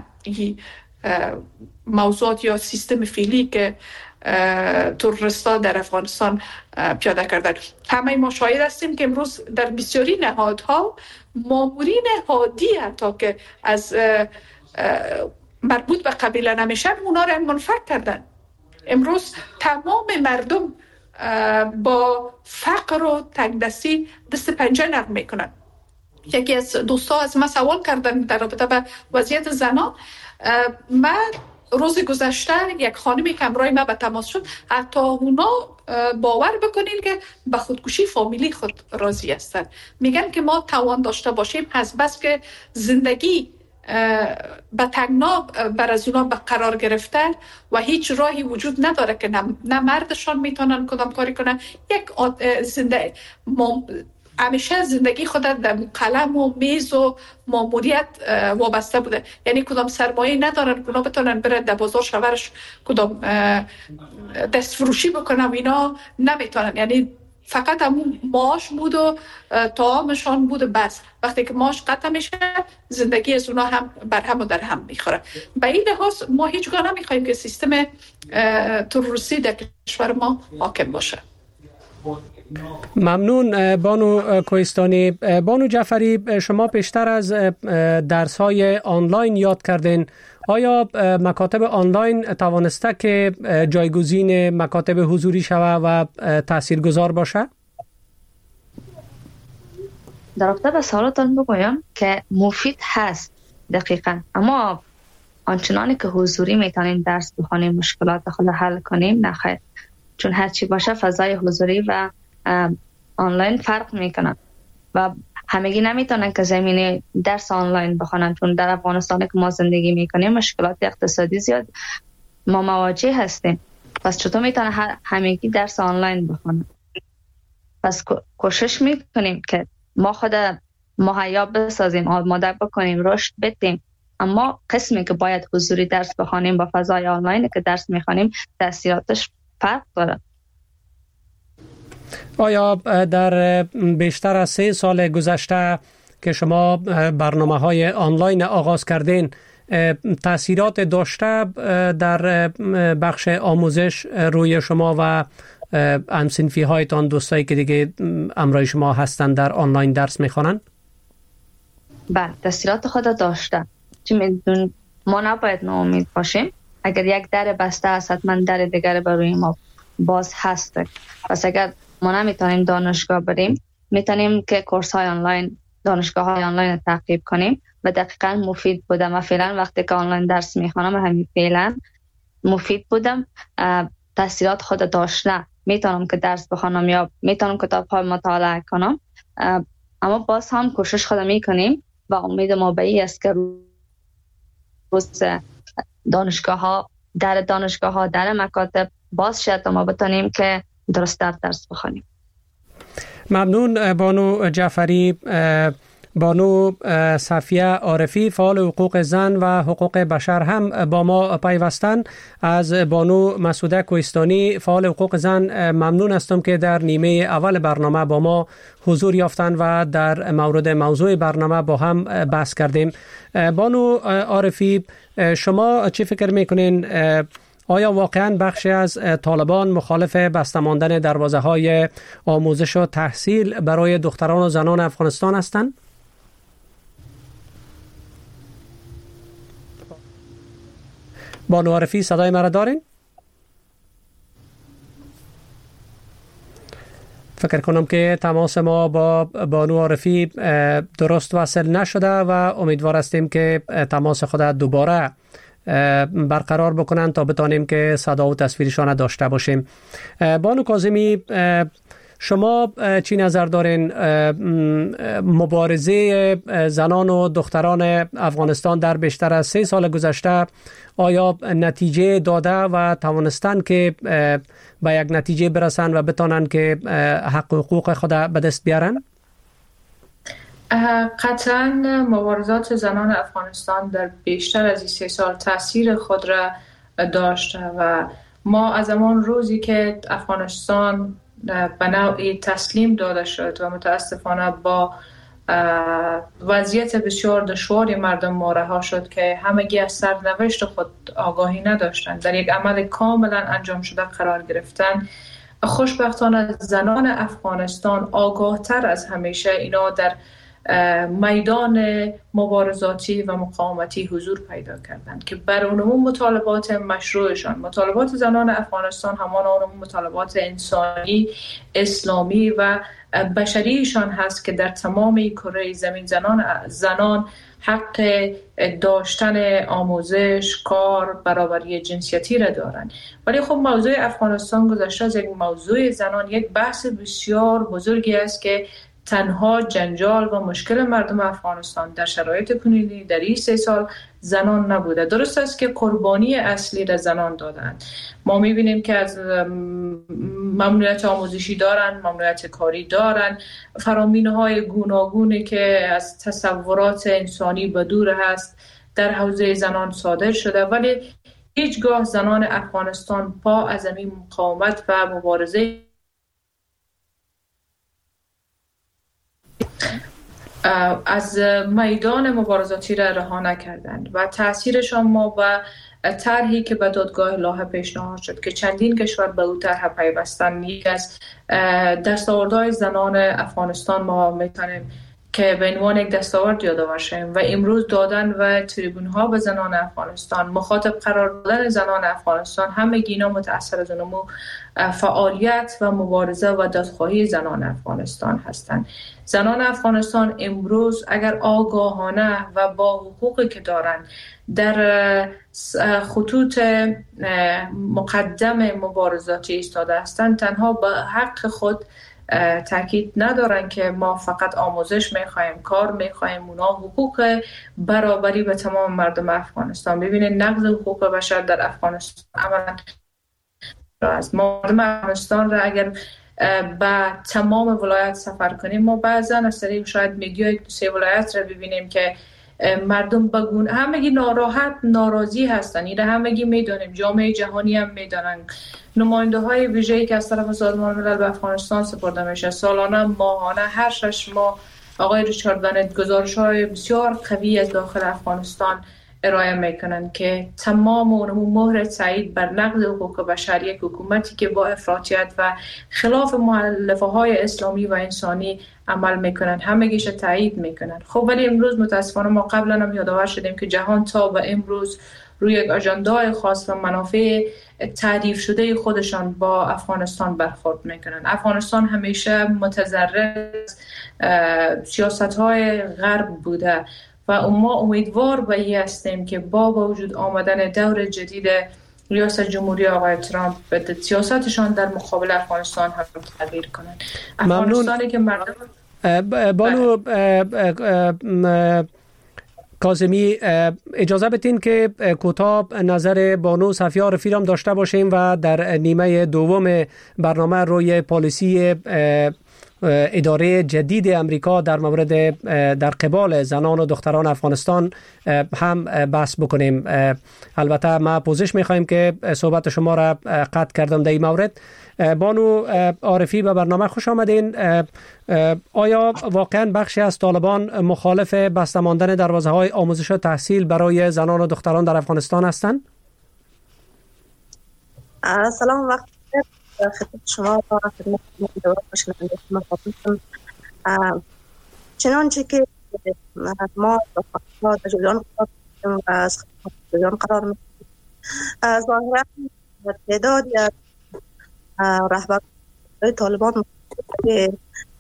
موضوعات یا سیستم فعلی که تروریست‌ها در افغانستان پیاده کردن. همه ما شاهد هستیم که امروز در بسیاری نهادها مامورین هادی حتی که از مربوط به قبیله نمیشن اونا را منفک کردن. امروز تمام مردم با فقر و تنگدستی دست پنجه نرم میکنن. یکی از دوستا از ما سوال کردن در رابطه با وضعیت زنان. من روز گذشته یک خانمی که همراه ما به تماس شد، حتی اونا باور بکنین که به خودکشی فامیلی خود راضی هستند. میگن که ما توان داشته باشیم از بس که زندگی به تنگنا بر از اونا به قرار گرفتن و هیچ راهی وجود نداره که نه, نه مردشان میتونن کدام کاری کنن. یک زنده همیشه زندگی خود در قلم و میز و ماموریت وابسته بوده، یعنی کدام سرمایه ندارن که بتونن بره در بازار شورش کدام دست فروشی بکنن و اینا نمیتونن، یعنی فقط همون معاش بود و طعامشان بود بس. وقتی که معاش قطع میشه زندگی از اونا هم بر هم و در هم میخوره. به این لحاظ ما هیچگاه نمیخوایم که سیستم تروریستی در کشور ما حاکم باشه. ممنون بانو کوهستانی. بانو جعفری، شما پیشتر از درس‌های آنلاین یاد کردین. آیا مکاتب آنلاین توانسته که جایگزین مکاتب حضوری شود و تاثیرگذار باشه؟ در رابطه به سوالتان بگویم که مفید هست دقیقاً، اما آنچنانی که حضوری میتونیم درس بخونیم مشکلات خود حل کنیم نه خیر، چون هرچی باشه فضای حضوری و آنلاین فرق میکنن و همگی نمیتونن که زمینه درس آنلاین بخونن، چون در افغانستان که ما زندگی میکنیم مشکلات اقتصادی زیاد ما مواجه هستیم. پس چطور میتونن همگی درس آنلاین بخونن؟ پس کوشش میکنیم که ما خود مهیا بسازیم، آماده بکنیم، رشد بدیم، اما قسمی که باید حضوری درس بخونیم با فضای آنلاین که درس میخونیم تاثیراتش فرق داره. آیا در بیشتر از سه سال گذشته که شما برنامه‌های آنلاین آغاز کردین تأثیرات داشته در بخش آموزش روی شما و هم‌صنفی هایتان، دوستایی که دیگه همراه شما هستن در آنلاین درس میخوانن؟ بله، تأثیرات خود داشته. چون میدون ما نباید ناامید باشیم. اگر یک در بسته است حتما در دیگر برای ما باز هست. پس اگر ما نمیتونیم دانشگاه بریم، میتونیم که کورس های آنلاین، دانشگاه های آنلاین تعقیب کنیم و دقیقاً مفید بوده. من فعلا وقتی که آنلاین درس میخوانم همین فعلا مفید بودم، تاثیرات خود داشته. میتونم که درس بخونم یا میتونم کتاب های مطالعه کنم، اما باز هم کوشش خود میکنیم و امید ما به این است که روز دانشگاه ها، در دانشگاه ها، در مکاتب باز شد ما بتونیم که درست در درس بخونیم. ممنون بانو جعفری. بانو صفیه عارفی فعال حقوق زن و حقوق بشر هم با ما پیوستن. از بانو مسعوده کوهستانی فعال حقوق زن ممنون هستم که در نیمه اول برنامه با ما حضور یافتن و در مورد موضوع برنامه با هم بحث کردیم. بانو عارفی، شما چی فکر میکنین؟ آیا واقعاً بخشی از طالبان مخالف بسته ماندن دروازه‌های آموزش و تحصیل برای دختران و زنان افغانستان هستند؟ بانو عارفی، صدای مرا دارین؟ فکر کنم که تماس ما با بانو عارفی درست وصل نشده و امیدوار هستیم که تماس خود دوباره برقرار بکنن تا بتانیم که صدا و تصویرشان داشته باشیم. بانو کاظمی، شما چی نظر دارین؟ مبارزه زنان و دختران افغانستان در بیشتر از سه سال گذشته آیا نتیجه داده و توانستن که به یک نتیجه برسن و بتانن که حق و حقوق خود به دست بیارن؟ قطعا مبارزات زنان افغانستان در بیشتر از این سه سال تاثیر خود را داشته و ما از همان روزی که افغانستان به نوعی تسلیم داده شد و متاسفانه با وضعیت بسیار دشواری مردم ما رها شد که همگی از سرنوشت خود آگاهی نداشتند، در یک عمل کاملا انجام شده قرار گرفتن. خوشبختانه زنان افغانستان آگاه تر از همیشه اینا در میدان مبارزاتی و مقاومتی حضور پیدا کردند که برانمون مطالبات مشروعشان، مطالبات زنان افغانستان همان آنمون مطالبات انسانی، اسلامی و بشریشان هست که در تمام کره زمین زنان زنان حق داشتن آموزش، کار، برابری جنسیتی را دارند. ولی خب موضوع افغانستان گذشته از یک موضوع زنان یک بحث بسیار بزرگی است که تنها جنجال و مشکل مردم افغانستان در شرایط کنونی در این سه سال زنان نبوده. درست است که قربانی اصلی را زنان دادند. ما میبینیم که از ممنوعیت آموزشی دارن، ممنوعیت کاری دارن، فرامین‌های گوناگونی که از تصورات انسانی به دور هست در حوزه زنان صادر شده، ولی هیچگاه زنان افغانستان پا از این مقاومت و مبارزه از میدان مبارزاتی را رها نکردند و تاثیرشان ما به طرحی که به دادگاه لاهه پیشنهاد شد که چندین کشور به او طرح پیوستند، یکی از دستاوردهای زنان افغانستان ما میتونیم که به عنوان یک دستاورد یادآور شویم و امروز دادن و تریبون ها به زنان افغانستان، مخاطب قرار دادن زنان افغانستان، همه اینا متأثر از نمو فعالیت و مبارزه و دادخواهی زنان افغانستان هستند. زنان افغانستان امروز اگر آگاهانه و با حقوقی که دارند در خطوط مقدم مبارزاتی ایستاده هستند، تنها به حق خود تاکید ندارن که ما فقط آموزش میخوایم، کار میخوایم، اونا حقوق برابری به تمام مردم افغانستان. ببینید نقض حقوق بشر در افغانستان عملا از مردم افغانستان را اگر به تمام ولایت سفر کنیم، ما بعضا از طریق شاید میدیا یک سه ولایت را ببینیم که مردم بگون همگی ناراحت ناراضی هستن. این همگی میدونیم، جامعه جهانی هم میدونن. نماینده های ویژه‌ای که از طرف سازمان ملل به افغانستان سپرده میشه، سالانه، ماهانه، هر شش ماه آقای ریچارد بنت گزارش های بسیار قوی از داخل افغانستان ارائه میکنن که تمام اون مهر تایید بر نقض حقوق بشر یک حکومتی که با افراطیت و خلاف مؤلفه های اسلامی و انسانی عمل میکنن همگیش تایید میکنن. خب ولی امروز متاسفانه ما قبلا هم یادآور شدیم که جهان تا به امروز روی یک اجندای خاص و منافع تعریف شده خودشان با افغانستان برخورد میکنن. افغانستان همیشه متضرر سیاست های غرب بوده و ما امیدوار به این هستیم که با وجود آمدن دور جدید ریاست جمهوری آقای ترامپ به سیاستشان در مقابل افغانستان هم تغییر کنند. افغانستانی که مردم بانو کاظمی اجازه بدین که کوتاه نظر بانو صفیه عارفی را داشته باشیم و در نیمه دوم برنامه روی پالیسی اداره جدید امریکا در مورد در قبال زنان و دختران افغانستان هم بحث بکنیم. البته ما پوزش می‌خوایم که صحبت شما را قطع کردم در این مورد. بانو عارفی به برنامه خوش آمدین. آیا واقعا بخشی از طالبان مخالف بسته ماندن دروازه‌های آموزش و تحصیل برای زنان و دختران در افغانستان هستند؟ سلام وقت خدمت شما و خدمت شنونده مخاطبین. چنانچه که ما با جریان و از جریان قرار می‌گیریم، ظاهراً تعدادی از رهبران طالبان که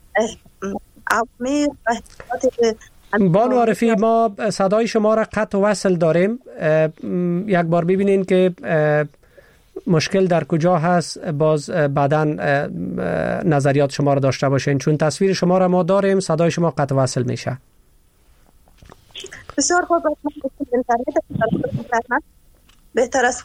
عوامل بانو عارفی ما صدای شما را قطع و وصل داریم. یک بار ببینین که مشکل در کجا هست، باز بعداً نظریات شما را داشته باشین، چون تصویر شما را ما داریم، صدای شما قطع وصل میشه. بسیار خوب، بهتر است.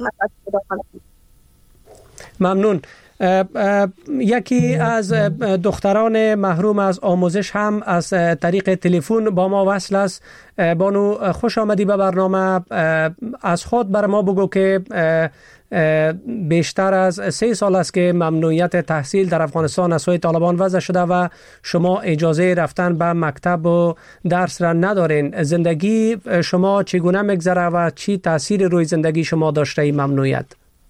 ممنون. یکی از دختران محروم از آموزش هم از طریق تلفن با ما وصل است. بانو خوش آمدی به برنامه. از خود بر ما بگو که بیشتر از سه سال است که ممنوعیت تحصیل در افغانستان از سوی طالبان وضع شده و شما اجازه رفتن به مکتب و درس را ندارین. زندگی شما چگونه میگذره و چی تاثیر روی زندگی شما داشته این ممنوعیت؟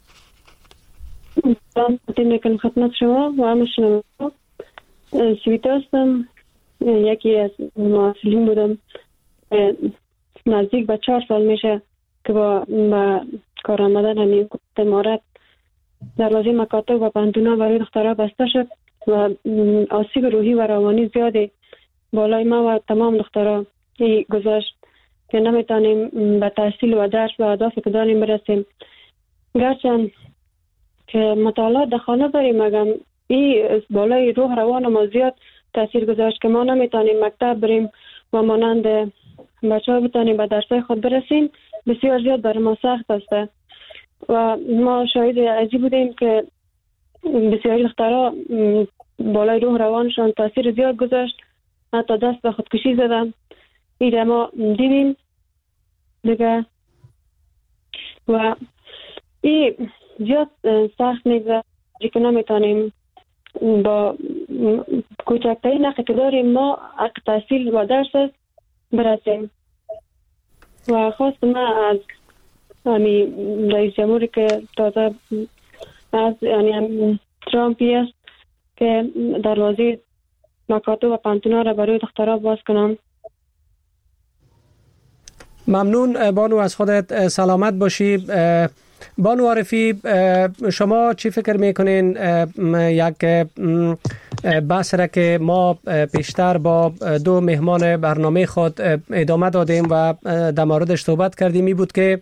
سلام میکنم خدمت شما و همه شنونده. سویتا هستم، یکی از معلولین بودم. نزدیک به چهار سال میشه که با, با کار آمدن همین امارت دروازه مکاتب و پنتونا برای دخترها بسته شد و آسیب روحی و روانی زیادی بالای ما و تمام دخترها گذاشت که نمیتونیم به تحصیل و درس و اهدافی که داریم برسیم. گرچند که مطالعات دخانه داریم، مگم این بالای روح روان ما زیاد تاثیر گذاشت که ما نمیتونیم مکتب بریم و مانند بچه ها بتونیم به درسای خود برسیم، بسیار زیاد برای ما سخت است و ما شاهد ازی بودیم که بسیاری دخترها بالای روح روانشان تاثیر زیاد گذاشت، حتی دست به خودکشی زدن. ایده ما دیدیم دیگه و این زیاد سخت میگذاره که نمیتونیم با کوچکترین حقی که داریم ما حق تحصیل و درس برسیم. و خواست ما از یعنی رئیس جمهوری که تازه از یعنی ترامپی است که دروازه مکاتب و پانتونا را برای دخترها باز کنم. ممنون بانو، از خودت سلامت باشی. بانو عارفی، شما چی فکر میکنین یک بحث را که ما پیشتر با دو مهمان برنامه خود ادامه دادیم و در موردش صحبت کردیم، می بود که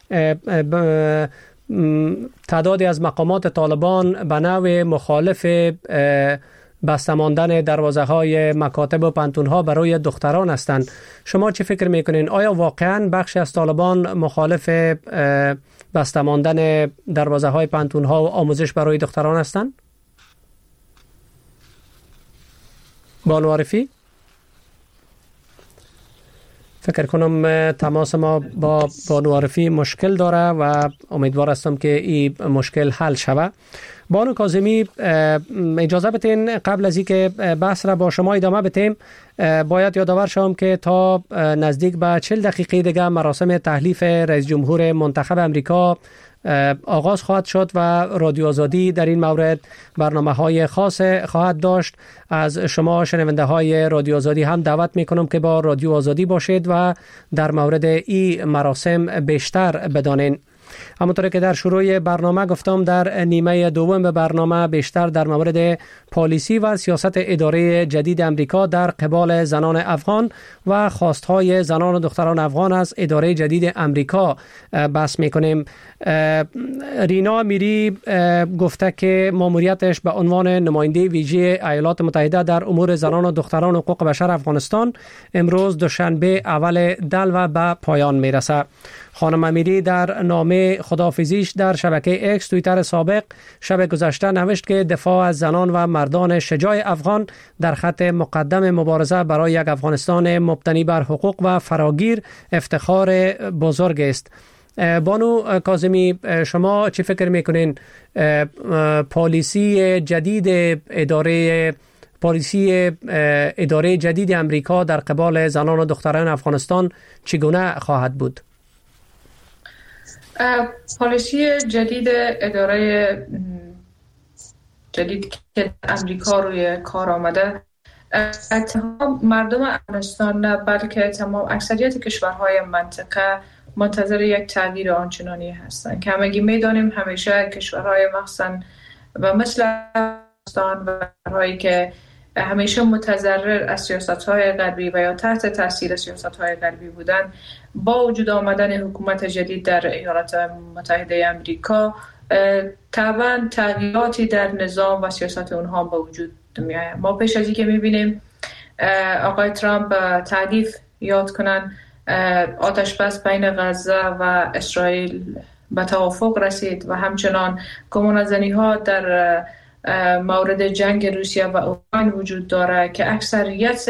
تعدادی از مقامات طالبان به نوع مخالف بسته ماندن دروازه های مکاتب و پانتون ها برای دختران هستند. شما چه فکر میکنین؟ آیا واقعا بخشی از طالبان مخالف بسته ماندن دروازه های پانتون ها و آموزش برای دختران هستند؟ بانو عارفی؟ فکر کنم تماس ما با بانو عارفی مشکل داره و امیدوار هستم که این مشکل حل شود. بانو کاظمی، اجازه بتین قبل از اینکه بحث را با شما ادامه بدیم باید یادآور شوم که تا نزدیک به چهل دقیقه دیگه مراسم تحلیف رئیس جمهور منتخب امریکا آغاز خواهد شد و رادیو آزادی در این مورد برنامه‌های خاص خواهد داشت. از شما شنونده های رادیو آزادی هم دعوت میکنم که با رادیو آزادی باشید و در مورد این مراسم بیشتر بدانید. همونطور که در شروع برنامه گفتم، در نیمه دوم برنامه بیشتر در مورد پالیسی و سیاست اداره جدید امریکا در قبال زنان افغان و خواستهای زنان و دختران افغان از اداره جدید امریکا بحث میکنیم. رینا امیری گفته که ماموریتش به عنوان نماینده ویژه ایالات متحده در امور زنان و دختران و حقوق بشر افغانستان امروز دوشنبه اول دلو به پایان میرسه. خانم امیری در نامه خداحافظیش در شبکه اکس توییتر سابق شب گذشته نوشت که دفاع از زنان و مردان شجاع افغان در خط مقدم مبارزه برای یک افغانستان مبتنی بر حقوق و فراگیر افتخار بزرگ است. بانو کاظمی، شما چی فکر میکنین پالیسی جدید اداره پالیسی اداره جدید امریکا در قبال زنان و دختران افغانستان چگونه خواهد بود؟ پالیسی جدید اداره جدید که امریکا روی کار آمده تمام مردم افغانستان نه بلکه تمام اکثریت کشورهای منطقه منتظر یک تغییر آنچنانی هستند که همگی میدانیم همیشه کشورهای مخصوصا و مثل افغانستان و کشورهایی که همیشه متضرر از سیاست‌های غربی و یا تحت تاثیر سیاست‌های غربی بودن، با وجود آمدن حکومت جدید در ایالات متحده آمریکا طبعا تغییراتی در نظام و سیاست اونها با وجود میآید. ما پیش از اینکه می‌بینیم آقای ترامپ تعریف یاد کنن آتش بس بین غزه و اسرائیل به توافق رسید و همچنان گمانه‌زنی‌ها در مورد جنگ روسیه و اوکراین وجود داره که اکثریت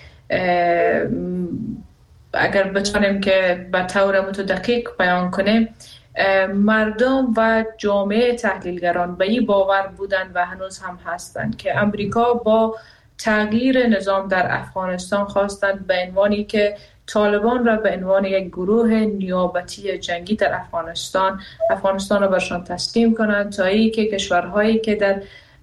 اگر بتونیم که به طور متدقیق بیان کنیم مردم و جامعه تحلیلگران به این باور بودند و هنوز هم هستند که امریکا با تغییر نظام در افغانستان خواستند به عنوانی که طالبان را به عنوان یک گروه نیابتی جنگی در افغانستان افغانستان را برشان تسلیم کنند تا ای که کشورهایی که در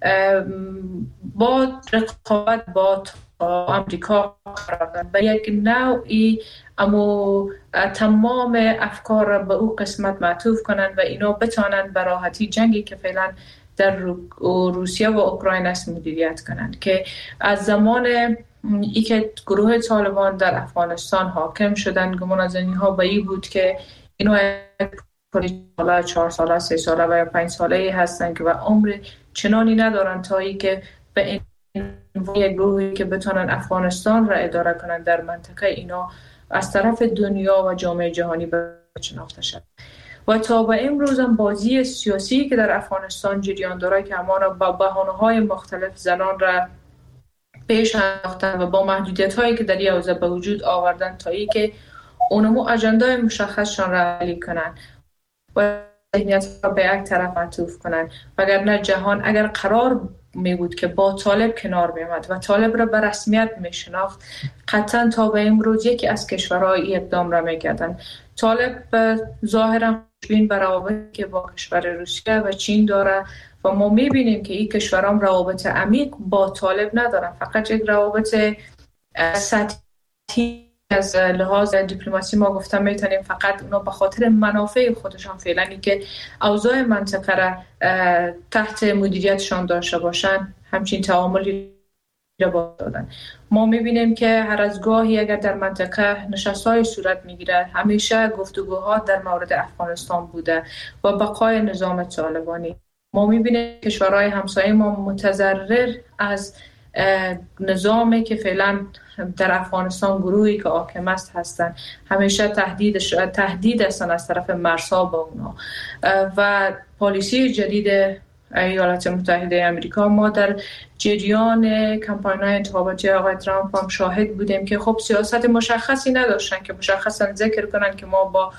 با رقابت با امریکا قرار دارند به یک نوعی اما تمام افکار را به او قسمت معطوف کنند و اینا بتانند به راحتی جنگی که فعلا در روسیه و اوکراین است مدیریت کنند که از زمان ای که گروه طالبان در افغانستان حاکم شدن گمانه‌زنی ها به این بود که اینا ساله چهار ساله سه ساله و یا پنج ساله هستند که و عمر چنانی ندارن تا ای که به یک گروهی که بتونن افغانستان را اداره کنن در منطقه، اینا از طرف دنیا و جامعه جهانی شناخته شد. و تا به امروز هم بازی سیاسی که در افغانستان جریان داره که همانا با بهانه‌های مختلف زنان را پیش انداختن و با محدودیت‌هایی که در این حوزه به وجود آوردن تا ای که اونمو اجندای مشخصشان را عملی کنن و ذهنیت را به یک طرف معطوف کنن. وگرنه جهان اگر قرار می بود که با طالب کنار می آمد و طالب را به رسمیت می شناخت، قطعا تا به امروز یکی از کشورهای اقدام را می کردن. طالب ظاهرا خوشبین به روابطی که با کشور روسیه و چین داره و ما می بینیم که این کشورها روابط عمیق با طالب ندارن، فقط یک روابط سطحی از لحاظ دیپلماسی ما گفتم میتونیم فقط اونا به خاطر منافع خودشان فعلا که اوضاع منطقه را تحت مدیریتشان داشته باشن همچین تعاملی را با دادن. ما میبینیم که هر از گاهی اگر در منطقه نشست‌های صورت میگیره، همیشه گفتگوها در مورد افغانستان بوده و بقای نظام طالبانی. ما میبینیم کشورهای همسایه ما متضرر از نظامی که فعلا در افغانستان گروهی که حاکم است هستند، همیشه تهدید تهدید هستند از طرف مرزها با اونا. و پالیسی جدید ایالات متحده آمریکا، ما در جریان کمپاین‌های انتخاباتی آقای ترامپ هم شاهد بودیم که خب سیاست مشخصی نداشتن که مشخصا ذکر کنن که ما با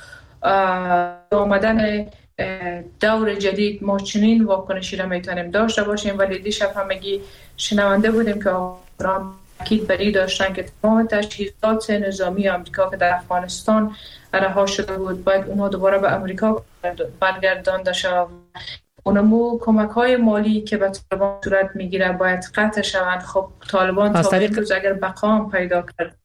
آمدن دور جدید ما چنین واکنشی را میتونیم داشته باشیم. ولی دیشب همگی شنونده بودیم که ترامپ اکید بری داشتن که تمام تجهیزات نظامی آمریکا که در افغانستان رها شده بود باید اونها دوباره به آمریکا برگردانده شود. اونمو کمک‌های مالی که به طالبان صورت میگیره باید قطع شوند. خب طالبان تا طریق... امروز اگر بقام پیدا کرد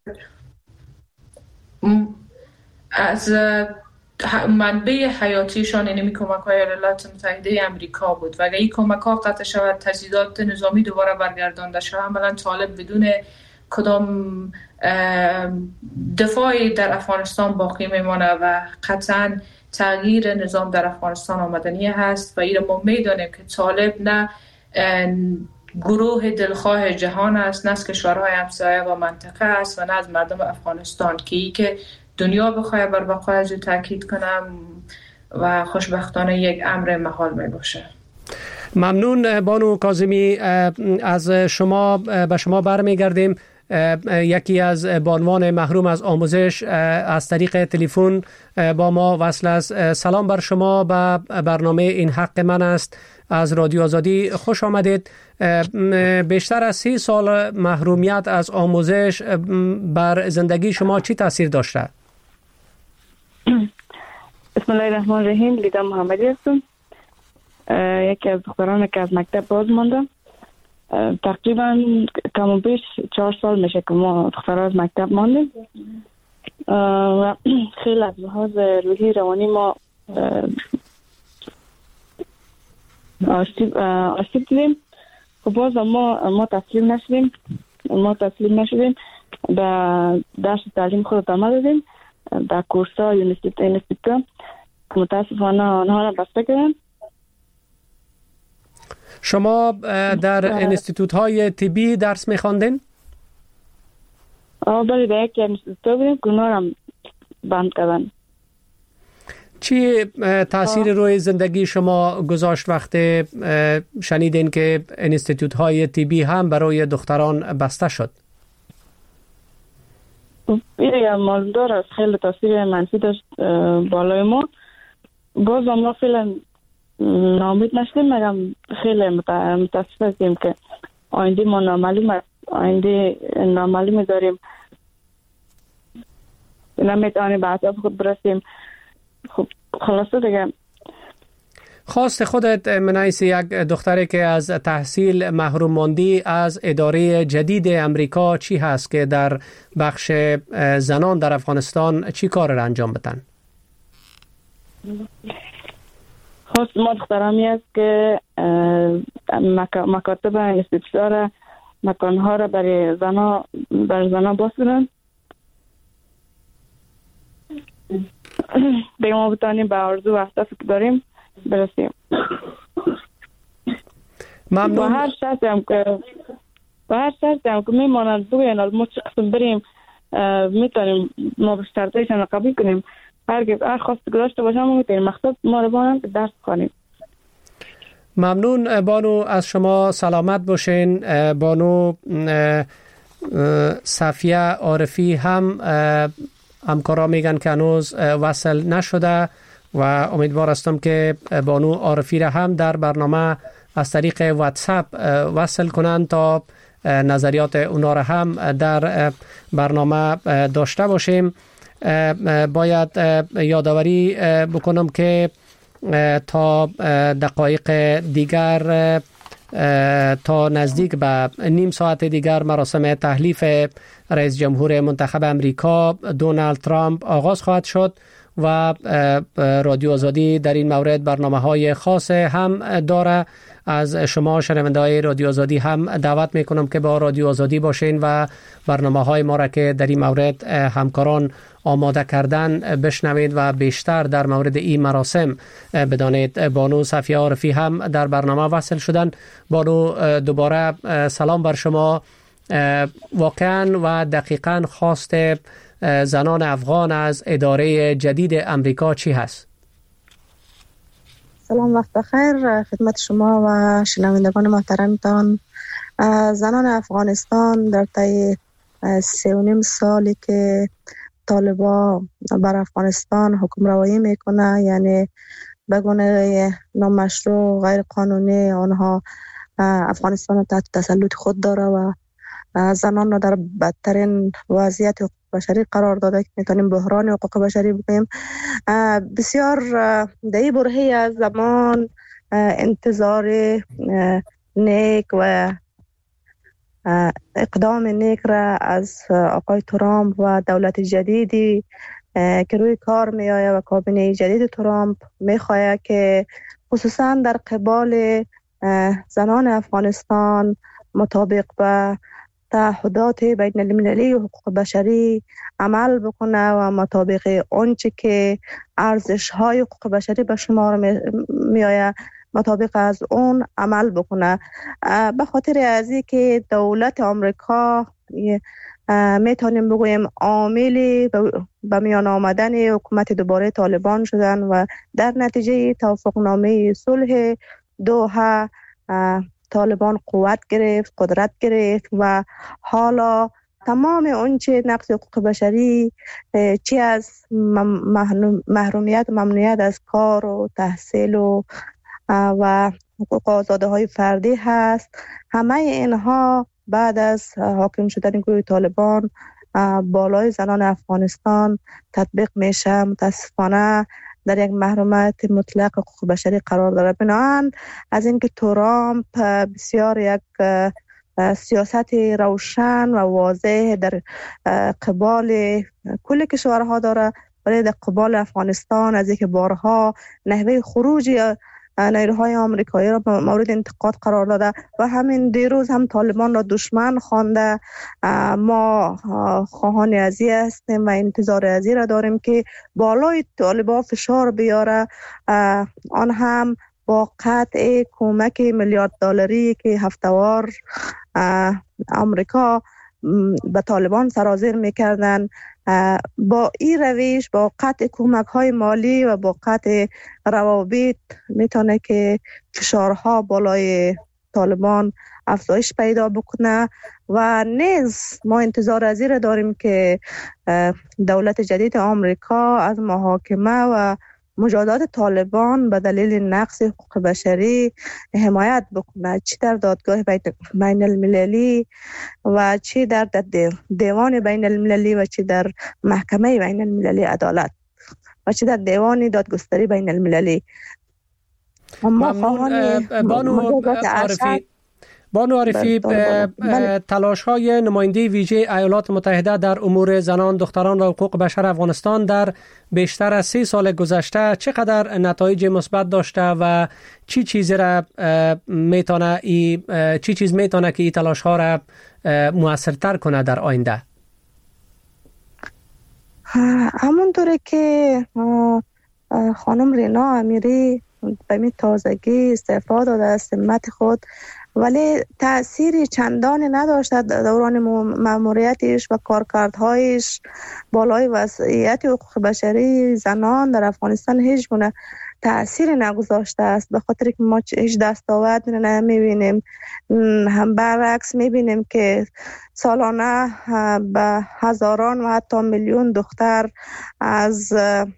از منبع حیاتیشان اینمی کمک‌های ایالات متحده آمریکا بود و اگر این کمک‌ها قطع شود، تجهیزات نظامی دوباره برگردانده شود، عملاً طالب بدون کدام دفاعی در افغانستان باقی میمانه و قطعاً تغییر نظام در افغانستان آمدنی هست. و این ما میدانیم که طالب نه گروه دلخواه جهان است، نه از کشورهای همسایه و منطقه است و نه از مردم افغانستان که ای که دنیا بخواه بر بقای از او تاکید کنم و خوشبختانه یک امر محال می باشه. ممنون بانو کاظمی. از شما به شما برمیگردیم. یکی از بانوان محروم از آموزش از طریق تلفن با ما وصل است. سلام بر شما، به برنامه این حق من است از رادیو آزادی خوش آمدید. بیشتر از سی سال محرومیت از آموزش بر زندگی شما چی تاثیر داشته؟ بسم الله الرحمن الرحیم. لیدا محمدی هستم، یکی از دختران که از مکتب باز ماندم. تقریبا کم و بیش چهار سال میشه که ما دخترها از مکتب ماندیم و خیلی از لحاظ روحی روانی ما آسیب آسیب دیدیم. خب باز ما ما تسلیم نشدیم ما تسلیم نشدیم به درس تعلیم خود ادامه دادیم در کورس‌ها یونیورسیته که متاسفانه آنها را بسته کردن. شما در انستیتوت های طبی درس می‌خواندین؟ آه بله، در یک انستیتوت بودیم که اونا هم بند کردن. چی تاثیر روی زندگی شما گذاشت وقتی شنیدین که انستیتوت های طبی هم برای دختران بسته شد؟ این معلوم دار است، خیلی تاثیر منفی داشت بالای ما. باز ما فعلا ناامید نشدیم، مگم خیلی متاسف هستیم که آینده ما نامعلوم است، آینده نامعلوم داریم، نمیتوانیم به اهداف خود برسیم. خب خلاصه دیگه خواست خودت من حیث یک دختری که از تحصیل محروم ماندی از اداره جدید امریکا چی هست که در بخش زنان در افغانستان چی کار را انجام بدن؟ خواست ما دخترامی است که مکاتب انستیتوت‌ها را مکانها را برای زنها برای زنها باز کنند. به ما بتانیم به آرزو و اهدافی که داریم برسیم. ممنون. با هر شخصی هم که و هر شرطی هم که میمانند بگوین ما چه قسم بریم میتونیم ما به شرطایشان قبول کنیم. هرگز هر خواست گذاشته باشم میتونیم مقصد ما رو بانند درس کنیم. ممنون بانو، از شما سلامت باشین. بانو صفیه عارفی هم همکارا میگن که هنوز وصل نشده و امیدوار هستم که بانو عارفی را هم در برنامه از طریق واتساپ وصل کنند تا نظریات اونا را هم در برنامه داشته باشیم. باید یادآوری بکنم که تا دقایق دیگر، تا نزدیک به نیم ساعت دیگر مراسم تحلیف رئیس جمهور منتخب امریکا دونالد ترامپ آغاز خواهد شد و رادیو آزادی در این مورد برنامه‌های خاص هم داره. از شما شنونده‌های رادیو آزادی هم دعوت میکنم که با رادیو آزادی باشین و برنامه‌های ما را که در این مورد همکاران آماده کردن بشنوید و بیشتر در مورد این مراسم بدانید. بانو صفیه عارفی هم در برنامه وصل شدن. بانو دوباره سلام بر شما. واقعا و دقیقاً خواست زنان افغان از اداره جدید امریکا چی هست؟ سلام، وقت بخیر خدمت شما و شنوندگان محترمتان. زنان افغانستان در طی سه و نیم سالی که طالبان بر افغانستان حکم روایی میکنه، یعنی به گونه نامشروع غیر قانونی آنها افغانستان را تحت تسلط خود داره و زنان را در بدترین وضعیت حقوق بشری قرار داده که میتونیم بحران حقوق بشری بگوییم. بسیار در این برهه از زمان انتظار نیک و اقدام نیک را از آقای ترامپ و دولت جدیدی که روی کار می آید و کابینه جدید ترامپ می خواهد که خصوصا در قبال زنان افغانستان مطابق به تعهدات بین المللی و حقوق بشری عمل بکنه و مطابق آنچه که ارزش های حقوق بشری به شمار می آید مطابق از اون عمل بکنه. به خاطر از این که دولت آمریکا میتونیم بگوییم عاملی به میان آمدن حکومت دوباره طالبان شدن و در نتیجه توافقنامه صلح دوحه طالبان قوت گرفت، قدرت گرفت و حالا تمام اونچه نقض حقوق بشری چی از محرومیت و ممنوعیت از کار و تحصیل و و حقوق آزاده های فردی هست، همه اینها بعد از حاکم شدن گروه طالبان بالای زنان افغانستان تطبیق میشه. متاسفانه در یک محرومیت مطلق حقوق بشری قرار داره. بنابراین از اینکه ترامپ بسیار یک سیاست روشن و واضح در قبال کل کشورها داره، برای در قبال افغانستان از اینکه بارها نحوه خروج نیروهای آمریکایی را مورد انتقاد قرار داده و همین دیروز هم طالبان را دشمن خوانده. ما خواهان ازی هستیم و انتظار ازی را داریم که بالای طالبان فشار بیاره، آن هم با قطع کمک میلیارد دلاری که هفته‌وار آمریکا به طالبان سرازیر میکردن. با این روش، با قطع کمک های مالی و با قطع روابط میتونه که فشارها بالای طالبان افزایش پیدا بکنه و نیز ما انتظار از این داریم که دولت جدید آمریکا از محاکمه و مجازات طالبان به دلیل نقض حقوق بشری حمایت بکنه، چی در دادگاه بین المللی و چی در دیوان بین المللی و چی در محکمه بین المللی عدالت و چی در دیوان دادگستری بین المللی. ممنون بانو عارفی. بانو عارفی، تلاش های نماینده ویژه ایالات متحده در امور زنان، دختران و حقوق بشر افغانستان در بیشتر از سه سال گذشته چقدر نتایج مثبت داشته و چی چیزی را میتونه ای چی چیز میتونه که این تلاش ها را موثرتر کنه در آینده؟ همونطوره که خانم رینا امیری به می تازگی استعفا داده از سمت خود، ولی تأثیر چندانی نداشت. دوران مأموریتش و کارکردهایش بالای وضعیت حقوق بشری زنان در افغانستان هیچ گونه تأثیر نگذاشته است، به خاطر که ما هیچ دستاورد نمیبینیم. هم برعکس میبینیم که سالانه به هزاران و حتی میلیون دختر از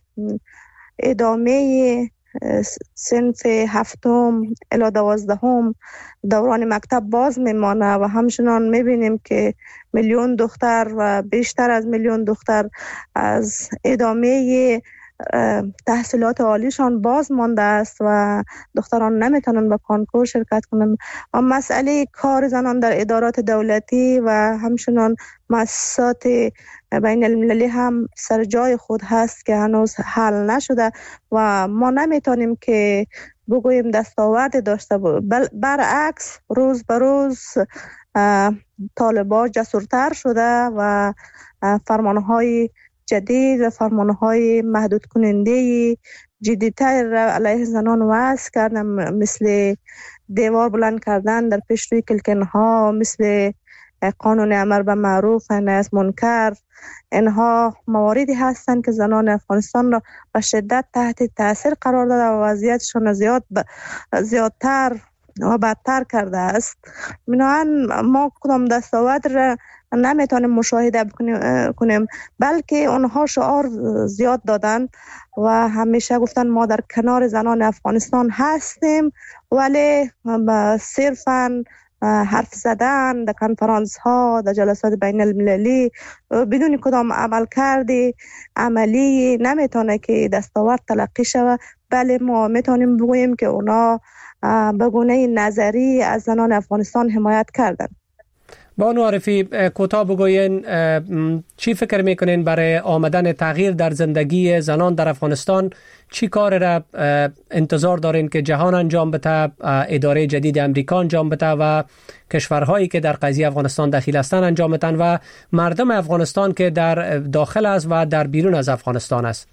ادامه صنف هفتم الی دوازدهم دوران مکتب باز میمانه و همچنان میبینیم که میلیون دختر و بیشتر از میلیون دختر از ادامه تحصیلات عالیشان باز مانده است و دختران نمیتونن به کنکور شرکت کنند. و مسئله کار زنان در ادارات دولتی و همچنان مؤسسات بین المللی هم سر جای خود هست که هنوز حل نشده و ما نمیتونیم که بگوییم دستاورد داشته بود. برعکس روز به روز طالبان جسورتر شده و فرمانهای جدید و فرمانهای محدود کننده جدیدتر را علیه زنان وضع کردن، مثل دیوار بلند کردن در پیش روی کلکنها، مثل قانون امر به معروف و نهی از منکر. اینها مواردی هستند که زنان افغانستان را به شدت تحت تاثیر قرار داده و وضعیتشان زیاد ب... زیادتر و بدتر کرده است. بنابراین ما کدام دستاورد را نمیتونیم مشاهده کنیم، بلکه اونها شعار زیاد دادن و همیشه گفتن ما در کنار زنان افغانستان هستیم، ولی صرفاً حرف زدن در کنفرانس ها، در جلسات بین المللی بدون کدام عمل کرده عملی نمیتونه که دستاورد تلقی شود. بله ما میتونیم بگوییم که اونا به گونه نظری از زنان افغانستان حمایت کردن. بانو عارفی، کوتاه بگوین چی فکر میکنین برای آمدن تغییر در زندگی زنان در افغانستان؟ چی کار را انتظار دارین که جهان انجام بده، اداره جدید امریکا انجام بده و کشورهایی که در قضیه افغانستان دخیل هستند انجام بدن و مردم افغانستان که در داخل است و در بیرون از افغانستان است؟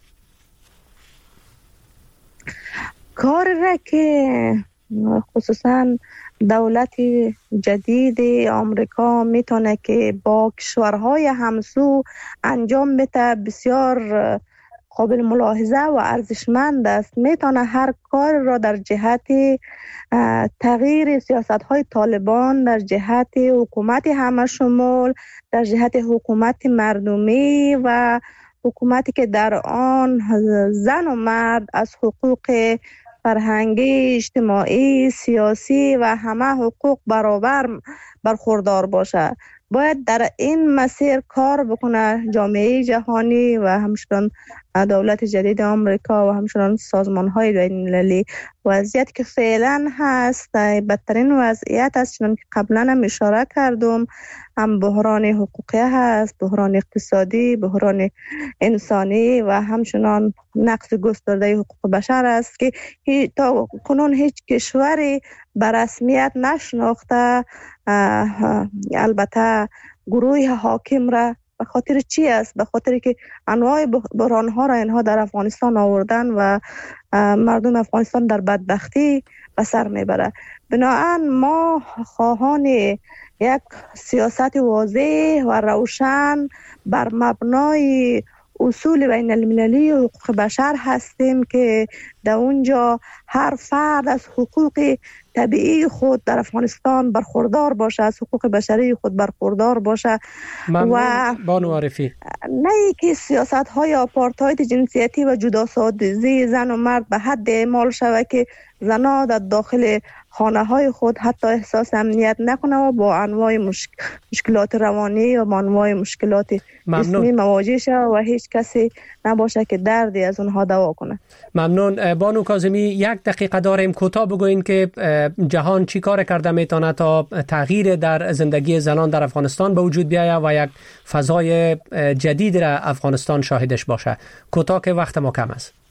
کار را که خصوصاً دولت جدید آمریکا میتونه که با کشورهای همسو انجام بده بسیار قابل ملاحظه و ارزشمند است. میتونه هر کار را در جهت تغییر سیاست‌های طالبان، در جهت حکومت همه شمول، در جهت حکومت مردمی و حکومتی که در آن زن و مرد از حقوق فرهنگی، اجتماعی، سیاسی و همه حقوق برابر برخوردار باشه. باید در این مسیر کار بکنه جامعه جهانی و همچنان دولت جدید آمریکا و همچنان سازمان‌های بین‌المللی. وضعیت که فعلا هست بدترین وضعیت است، چون که قبلا هم اشاره کردم، هم بحران حقوقی هست، بحران اقتصادی، بحران انسانی و همچنان نقض گسترده حقوق بشر است که تا کنون هیچ کشوری به رسمیت نشناخته. البته گروه حاکم را به خاطر چی است؟ به خاطر که انواع بحران ها را اینها در افغانستان آوردن و مردم افغانستان در بدبختی به سر میبره. بنابراین ما خواهان یک سیاست واضح و روشن بر مبنای اصول بین المللی حقوق بشر هستیم که در اونجا هر فرد از حقوق طبیعی خود در افغانستان برخوردار باشه، از حقوق بشری خود برخوردار باشه. و بانو عارفی، نه که سیاست های آپارتاید جنسیتی و جداسازی زن و مرد به حد اعمال شود که زنها در داخل خانه های خود حتی احساس امنیت نکنه و با انواع مشک... مشکلات روانی و با انواع مشکلات جسمی مواجه شود و هیچ کسی نباشه که دردی از اونها دوا کنه. ممنون. بانو کاظمی، یک دقیقه داریم، کوتاه بگوین که جهان چی کار کرده میتونه تا تغییر در زندگی زنان در افغانستان به وجود بیاید و یک فضای جدید را افغانستان شاهدش باشه. کوتاه که وقت ما کم است.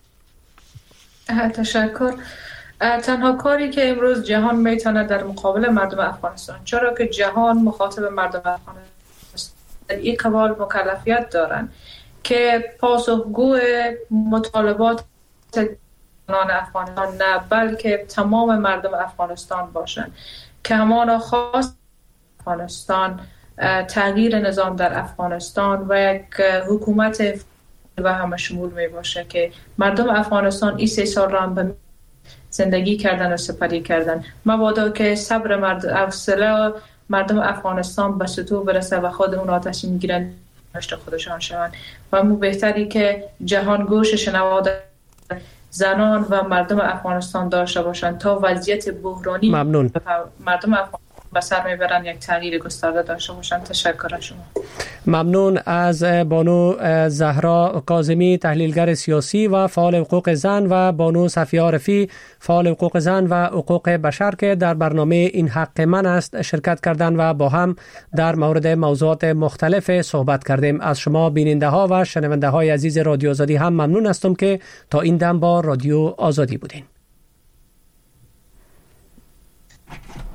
تشکر. تنها کاری که امروز جهان میتونه در مقابل مردم افغانستان، چرا که جهان مخاطب مردم افغانستان در این قبال مکلفیت دارن که پاسخگو مطالبات زنان افغانستان نه بلکه تمام مردم افغانستان باشن، که همان خواست افغانستان تغییر نظام در افغانستان و یک حکومت و همه شمول می باشه که مردم افغانستان این سه سال را هم به زندگی کردن و سپری کردن. مبادا که صبر مرد افسله مردم افغانستان به سطوح برسه و خود اون آتش میگیرن نشت خودشان شوند و مو بهتری که جهان گوش شنوا زنان و مردم افغانستان داشته باشند تا وضعیت بحرانی ممنون. مردم افغانستان به سر میبرن یک تغییر گسترده داشته باشند. تشکر از شما. ممنون از بانو زهرا کاظمی، تحلیلگر سیاسی و فعال حقوق زن، و بانو صفیه عارفی، فعال حقوق زن و حقوق بشر که در برنامه این حق من است شرکت کردند و با هم در مورد موضوعات مختلف صحبت کردیم. از شما بیننده ها و شنونده های عزیز رادیو آزادی هم ممنون هستم که تا این دم با رادیو آزادی بودین.